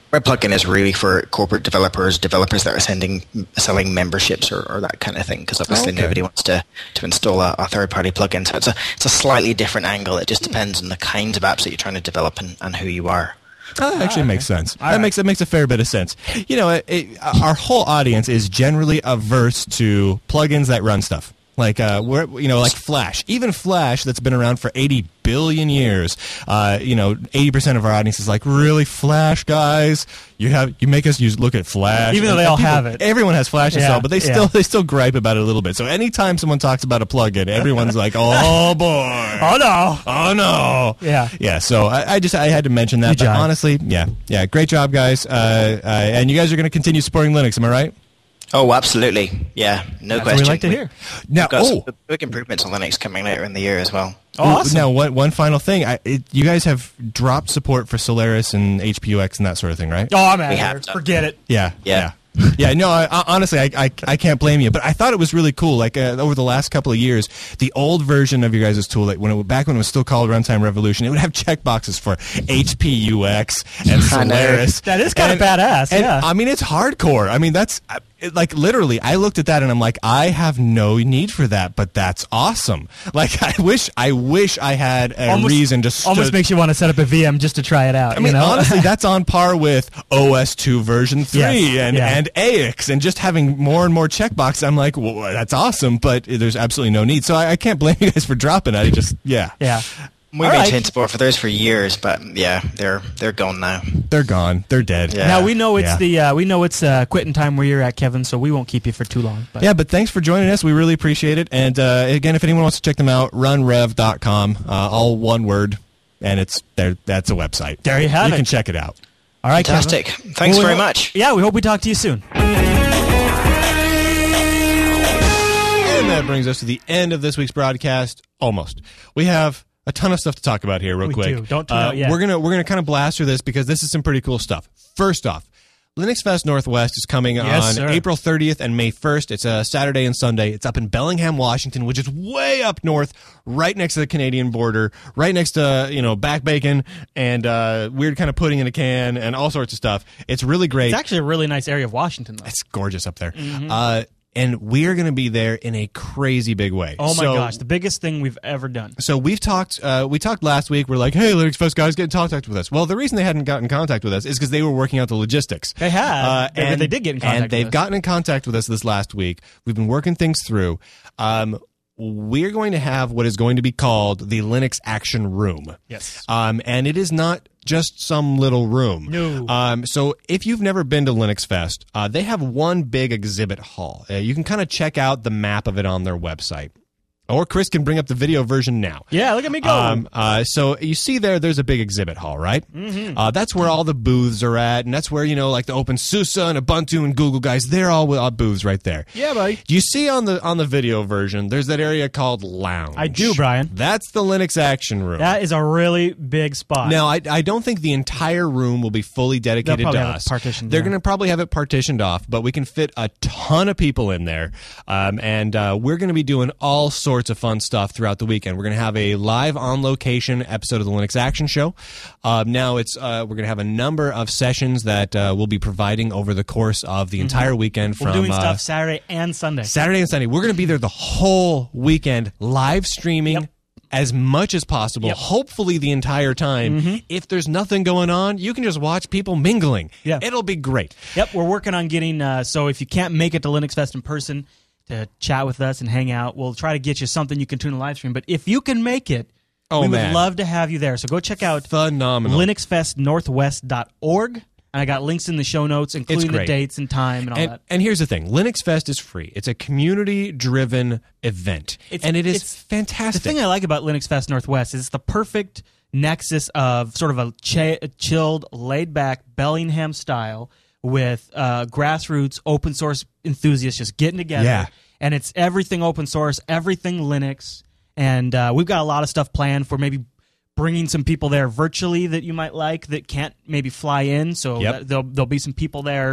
Red plugin is really for corporate developers, developers that are sending, selling memberships or, or that kind of thing, because obviously okay. nobody wants to, to install a, a third-party plugin. So it's a, it's a slightly different angle. It just depends on the kinds of apps that you're trying to develop and, and who you are. Oh, that actually okay. makes sense. All that right. makes that makes a fair bit of sense. You know, it, it, our whole audience is generally averse to plugins that run stuff. Like, uh, we're, you know, like Flash. Even Flash, that's been around for eighty billion years, uh, you know, eighty percent of our audience is like, really, Flash, guys? You have you make us use look at Flash. Even though And- they and all people- have it. Everyone has Flash Yeah, installed, but they yeah. still they still gripe about it a little bit. So anytime someone talks about a plugin, everyone's like, oh, boy. Oh, no. Oh, no. Yeah. Yeah, so I, I just I had to mention that. You But jive. honestly, yeah, yeah, great job, guys. Uh, uh, and you guys are going to continue supporting Linux, am I right? Oh, absolutely. Yeah, no That's what question. we like to hear. Now, We've got oh, some big improvements on Linux coming later in the year as well. Oh, awesome. Now, one, one final thing. I, it, you guys have dropped support for Solaris and H P U X and that sort of thing, right? Oh, I'm out We of have here. done. Forget it. Yeah. Yeah. Yeah. Yeah, no, I, I, honestly, I, I I can't blame you. But I thought it was really cool. Like, uh, over the last couple of years, the old version of your guys' tool, like when it, back when it was still called Runtime Revolution, it would have checkboxes for H P U X and I know. Solaris. That is kinda And- badass, and, yeah. I mean, it's hardcore. I mean, that's... I- It, like literally, I looked at that and I'm like, I have no need for that, but that's awesome. Like, I wish, I wish I had a Almost- reason to. St- Almost makes you want to set up a V M just to try it out. I mean, you know? honestly, that's on par with O S two version three Yes, and yeah. and A X, and just having more and more checkboxes. I'm like, well, that's awesome, but there's absolutely no need. So I, I can't blame you guys for dropping it. I just, yeah, yeah. We've All maintained right. support for those for years, but yeah, they're they're gone now. they're gone, they're dead. Yeah. Now we know it's Yeah. the uh, we know it's uh, quitting time where you're at, Kevin. So we won't keep you for too long. But. Yeah, but thanks for joining us. We really appreciate it. And uh, again, if anyone wants to check them out, run rev dot com, uh, all one word, and it's there. That's a website. There you have you it. can check it out. All right, Fantastic. Kevin. Thanks Well, we very hope- much. Yeah, we hope we talk to you soon. And that brings us to the end of this week's broadcast. Almost. We have a ton of stuff to talk about here, real We quick. do. Don't tune uh, out yet. We're gonna we're gonna kind of blast through this because this is some pretty cool stuff. First off, Linux Fest Northwest is coming Yes, on sir. April thirtieth and May first. It's a Saturday and Sunday. It's up in Bellingham, Washington, which is way up north, right next to the Canadian border, right next to, you know, back bacon and uh, weird kind of pudding in a can and all sorts of stuff. It's really great. It's actually a really nice area of Washington, though. It's gorgeous up there. Mm-hmm. Uh, and we're going to be there in a crazy big way. Oh my So- gosh, the biggest thing we've ever done. So we've talked. Uh, we talked last week. We're like, "Hey, Linux Fest guys, get in contact with us." Well, the reason they hadn't gotten in contact with us is because they were working out the logistics. They had. They- and they did get in contact and they've with us. gotten in contact with us this last week. We've been working things through. Um, we're going to have what is going to be called the Linux Action Room. Yes. Um, and it is not just some little room. No. Um, so if you've never been to Linux Fest, uh, they have one big exhibit hall. Uh, you can kind of check out the map of it on their website. Or Chris can bring up the video version now. Yeah, look at me go. Um, uh, so you see there, there's a big exhibit hall, right? Mm-hmm. Uh, that's where all the booths are at, and that's where, you know, like the OpenSUSE and Ubuntu and Google guys, they're all with all booths right there. Yeah, buddy. Do you see on the on the video version, there's that area called Lounge? I do, Brian. That's the Linux Action Room. That is a really big spot. Now, I, I don't think the entire room will be fully dedicated They'll to probably have it us. partitioned, They're yeah. going to probably have it partitioned off, but we can fit a ton of people in there, um, and uh, we're going to be doing all sorts of fun stuff throughout the weekend. We're going to have a live on location episode of the Linux Action Show. Um, now, it's uh, we're going to have a number of sessions that uh, we'll be providing over the course of the entire weekend. We're from doing uh, stuff Saturday and Sunday. Saturday and Sunday. We're going to be there the whole weekend, live streaming Yep. as much as possible, Yep. hopefully the entire time. If there's nothing going on, you can just watch people mingling. Yeah. It'll be great. Yep, we're working on getting. Uh, so if you can't make it to Linux Fest in person to chat with us and hang out, we'll try to get you something you can tune the live stream. But if you can make it, Oh, we man. would love to have you there. So go check out Phenomenal. linux fest northwest dot org. And I got links in the show notes, including the great. dates and time and all And, that. and here's the thing. Linux Fest is free. It's a community-driven event. It's- and it is it's- fantastic. The thing I like about Linux Fest Northwest is it's the perfect nexus of sort of a, ch- a chilled, laid-back Bellingham style with uh, grassroots open source enthusiasts just getting together. Yeah. And it's everything open source, everything Linux. And uh, we've got a lot of stuff planned for maybe bringing some people there virtually that you might like that can't maybe fly in. So Yep. that there'll, there'll be some people there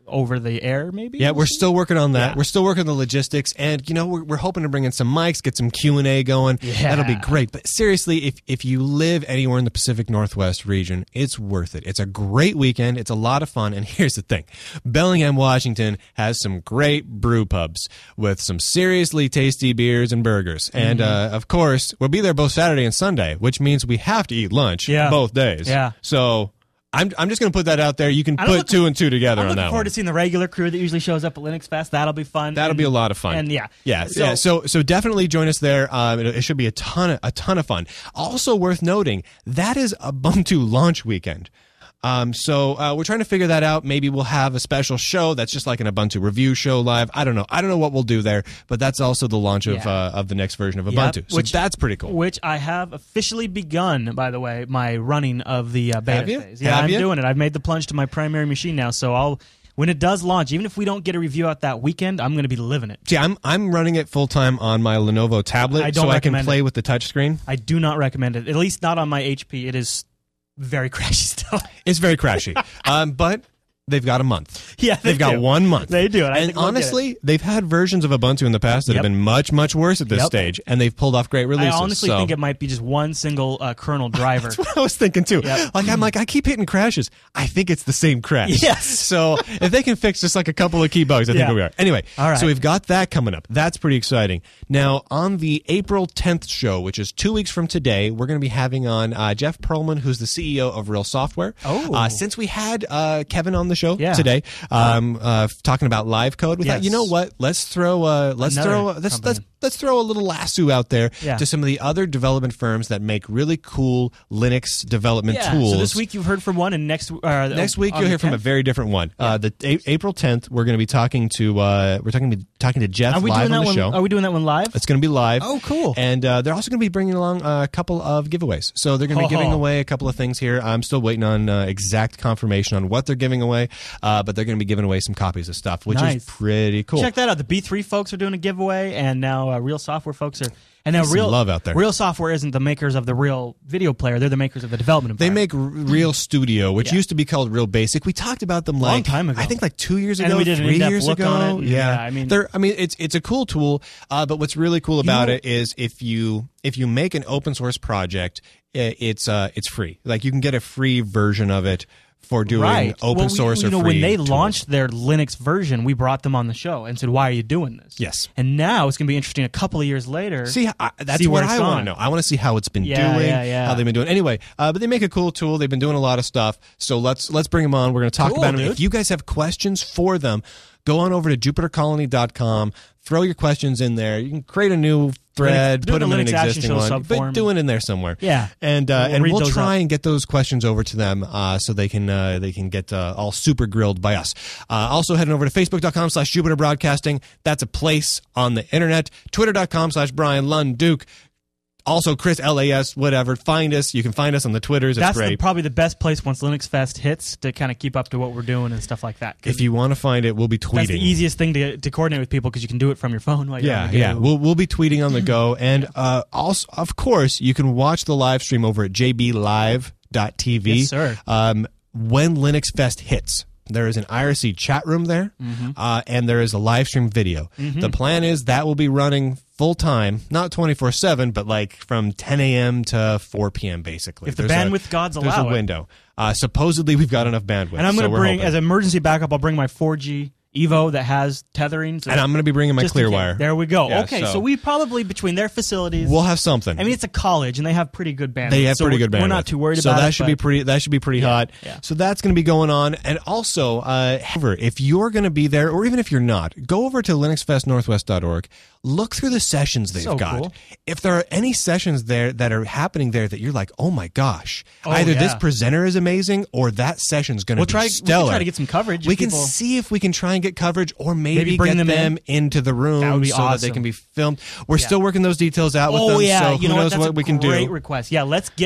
over the air, maybe. Yeah, we're still working on that. Yeah. We're still working on the logistics, and you know, we're, we're hoping to bring in some mics, get some Q and A going. Yeah. That'll be great. But seriously, if if you live anywhere in the Pacific Northwest region, it's worth it. It's a great weekend. It's a lot of fun. And here's the thing: Bellingham, Washington has some great brew pubs with some seriously tasty beers and burgers. And uh, of course, we'll be there both Saturday and Sunday, which means we have to eat lunch Yeah. both days. Yeah. So. I'm I'm just going to put that out there. You can I'm put looking- two and two together I'm on looking that forward one. to seeing the regular crew that usually shows up at Linux Fest. That'll be fun. That'll and, be a lot of fun. And yeah, yeah, So, yeah. So so definitely join us there. Um, it, it should be a ton of, a ton of fun. Also worth noting that is Ubuntu launch weekend. Um, so uh, we're trying to figure that out. Maybe we'll have a special show that's just like an Ubuntu review show live. I don't know. I don't know what we'll do there, but that's also the launch of Yeah. uh, of the next version of Yep, Ubuntu. So which- that's pretty cool. which I have officially begun, by the way, my running of the uh, beta Have you? phase. Yeah, Have I'm you? doing it. I've made the plunge to my primary machine now, so I'll when it does launch, even if we don't get a review out that weekend, I'm going to be living it. See, I'm I'm running it full time on my Lenovo tablet, I don't so I can recommend play it. with the touchscreen. I do not recommend it, at least not on my H P. It is very crashy still. It's very crashy, um, but they've got a month. Yeah, they they've got do. one month. They do, and I and think we'll get honestly, they've had versions of Ubuntu in the past that Yep. have been much, much worse at this Yep. stage, and they've pulled off great I releases. honestly so. think it might be just one single uh, kernel driver. That's what I was thinking too. Yep. Like I'm like I keep hitting crashes. I think it's the same crash. Yes. So if they can fix just like a couple of key bugs, I think Yeah. we are. Anyway, All right. so we've got that coming up. That's pretty exciting. Now on the April tenth show, which is two weeks from today, we're going to be having on uh, Jeff Perlman, who's the C E O of Real Software. Oh. Uh, since we had uh, Kevin on the show Yeah. today, um, uh, talking about live code, we thought, Yes. you know what? Let's throw uh, let's Another throw let's company. let's let's throw a little lasso out there Yeah. to some of the other development firms that make really cool Linux development Yeah. tools. So this week you've heard from one, and next uh, Next week on you'll the hear from a tenth? very different one. Uh, the a- April tenth, we're going to be talking to uh, we're talking to talking to Jeff Are we live doing on that the one? show. Are we doing that one live? It's going to be live. Oh, cool. And uh, they're also going to be bringing along a couple of giveaways. So they're going to be Oh. giving away a couple of things here. I'm still waiting on uh, exact confirmation on what they're giving away, uh, but they're going to be giving away some copies of stuff, which Nice. is pretty cool. Check that out. The B three folks are doing a giveaway, and now uh, Real Software folks are. And now Some Real love out there. Real Software isn't the makers of the Real Video Player; they're the makers of the development. They environment. make R- Real Studio, which Yeah. used to be called Real Basic. We talked about them like Long time ago. I think like two years And ago, we did an three in-depth years look ago. on it. Yeah. Yeah, I mean- they're. I mean, it's it's a cool tool. Uh, but what's really cool about know- it is if you if you make an open source project, i- it's uh it's free. Like you can get a free version of it for doing right. open well, we- source you or know, free. when they tools. launched their Linux version, we brought them on the show and said, "Why are you doing this?" Yes. And now it's going to be interesting. A couple of years later, See, I, that's see what where I it's want to gone. know. I want to see how it's been Yeah, doing, yeah, yeah. how they've been doing. Anyway, uh, but they make a cool tool. They've been doing a lot of stuff. So let's let's bring them on. We're going to talk Cool, about them. dude. If you guys have questions for them, go on over to jupiter colony dot com. Throw your questions in there. You can create a new thread, Linux- do put the them in an Linux Action existing Show one, subform. but do it in there somewhere. Yeah. and uh, We'll and read we'll those try up. and get those questions over to them uh, so they can uh, they can get uh, all super grilled by us. Uh, also, heading over to facebook dot com slash Jupiter Broadcasting. That's a place on the internet. twitter dot com slash Brian Lunduke. Also, Chris L A S, whatever. Find us. You can find us on the Twitters. It's that's the, great. probably the best place once Linux Fest hits to kind of keep up to what we're doing and stuff like that. 'Cause If you want to find it, we'll be tweeting. that's the easiest thing to, to coordinate with people because you can do it from your phone. While you're Yeah, on the yeah. go. We'll we'll be tweeting on the go, and uh, also, of course, you can watch the live stream over at j b live dot t v. Yes, sir. Um, when Linux Fest hits, there is an I R C chat room there, Mm-hmm. uh, and there is a live stream video. The plan is that will be running full time, not twenty-four seven, but like from ten a.m. to four p.m. basically. If the There's a- bandwidth gods there's allow a it. window. Uh, supposedly, we've got enough bandwidth. And I'm so going to we're bring, hoping. as an emergency backup, I'll bring my four G Evo that has tethering. So and I'm going to be bringing my just in case. Clearwire. There we go. Yeah, okay, so- so. we probably, between their facilities, We'll have something. I mean, it's a college, and they have pretty good bandwidth. They have so pretty we're- good bandwidth. We're not too worried so about it. So that should be but- pretty. That should be pretty hot. yeah. So that's going to be going on. And also, uh, however, if you're going to be there, or even if you're not, go over to linux fest northwest dot org. Look through the sessions they've So got. cool. If there are any sessions there that are happening there that you're like, oh my gosh, Oh, either this yeah. presenter is amazing or that session's going to We'll be try- we can stellar. try to get some coverage We if can people- see if we can try and get coverage, or maybe, Maybe bring get them them, in. into the room That would be so that they awesome. can be filmed. We're still working those details out with Oh them. yeah, so you who know knows what? That's what a we can do. great request. Yeah, let's get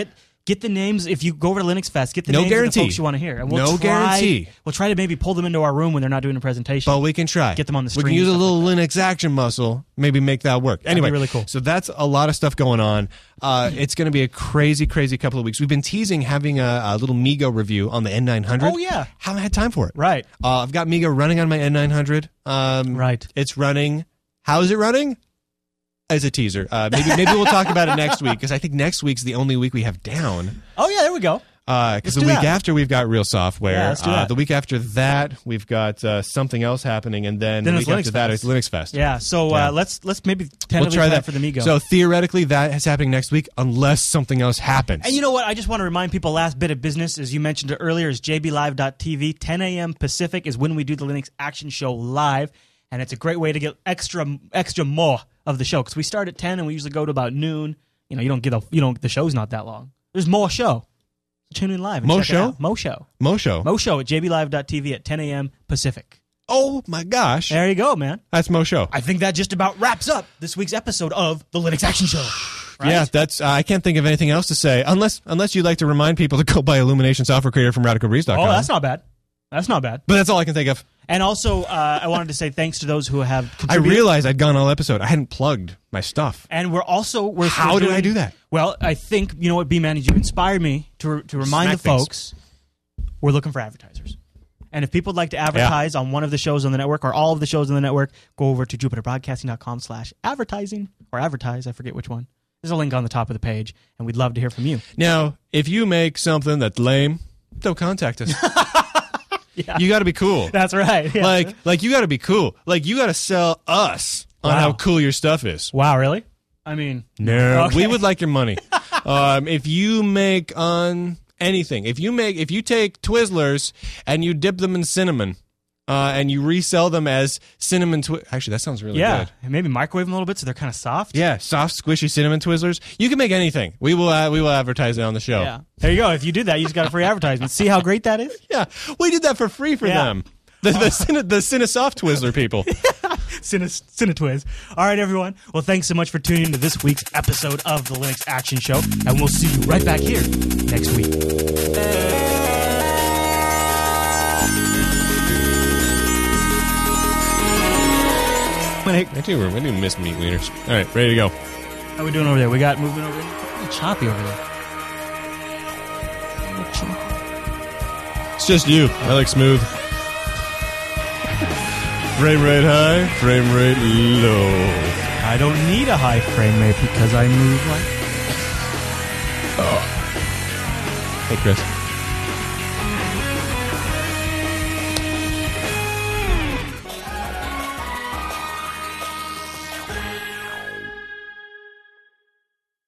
Get the names. If you go over to Linux Fest, get the No names guarantee. of the folks you want to hear. And we'll No try, guarantee. We'll try to maybe pull them into our room when they're not doing a presentation. But we can try. Get them on the We stream can use a and little Linux action muscle, maybe make that work. Anyway, really cool. So that's a lot of stuff going on. Uh, it's going to be a crazy, crazy couple of weeks. We've been teasing having a, a little MeeGo review on the N nine hundred. Oh, yeah. Haven't had time for it. Right. Uh, I've got MeeGo running on my N nine hundred. Um, Right. It's running. How is it running? As a teaser. Uh, maybe maybe we'll talk about it next week because I think next week's the only week we have down. Oh, yeah, there we go. Because Let's the do week that. after we've got real software. Yeah, let's do uh, that. The week after that we've got uh, something else happening, and then, Then the it's week Linux after that Fest. it's Linux Fest. Yeah, so Yeah. Uh, let's let's maybe We'll tentatively try plan that for the MeeGo. So theoretically, that is happening next week, unless something else happens. And you know what? I just want to remind people, last bit of business, as you mentioned it earlier, is j b live dot t v. ten a.m. Pacific is when we do the Linux Action Show live, and it's a great way to get extra extra more of the show because we start at ten and we usually go to about noon. You know, you don't get a you don't the show's not that long. There's more show. Tune in live. And Mo check it show? out. Mo show. Mo show. Mo show at j b live dot t v at ten a.m. Pacific. Oh my gosh, There you go, man. that's Mo show. I think that just about wraps up this week's episode of the Linux Action Show. Right? Yeah, that's. Uh, I can't think of anything else to say unless unless you'd like to remind people to go buy Illumination Software Creator from radical breeze dot com. Oh, that's not bad. That's not bad. But that's all I can think of. And also, uh, I wanted to say thanks to those who have I contributed. realized I'd gone all episode. I hadn't plugged my stuff. And we're also we're How we're did doing- I do that? Well, I think you know what, B-Man, is you inspired me to to remind Smack the things. folks we're looking for advertisers. And if people would like to advertise on one of the shows on the network or all of the shows on the network, go over to jupiter broadcasting dot com slash advertising or advertise. I forget which one. There's a link on the top of the page, and we'd love to hear from you. Now, if you make something that's lame, don't contact us. Yeah. You got to be cool. That's right. Yeah. Like, like you got to be cool. Like, you got to sell us on Wow. how cool your stuff is. Wow, really? I mean, No, Okay. we would like your money. um, if you make on anything, if you make, if you take Twizzlers and you dip them in cinnamon, uh, and you resell them as cinnamon twi- actually, that sounds really yeah, good. and maybe microwave them a little bit so they're kind of soft. Yeah, soft, squishy cinnamon Twizzlers. You can make anything. We will. Uh, we will advertise it on the show. Yeah. There you go. If you do that, you just got a free advertisement. See how great that is? Yeah, we did that for free for Yeah. them. The the, Cine, the Cinesoft Twizzler people. Cine, Cinetwiz. All right, everyone. Well, thanks so much for tuning in to this week's episode of the Linux Action Show, and we'll see you right back here next week. Hey, I do. We do miss meat wieners. All right, ready to go. how we doing over there? We got movement over there? Pretty choppy over there. It's just you. I like smooth. Frame rate high, frame rate low. I don't need a high frame rate because I move like... Hey, Chris.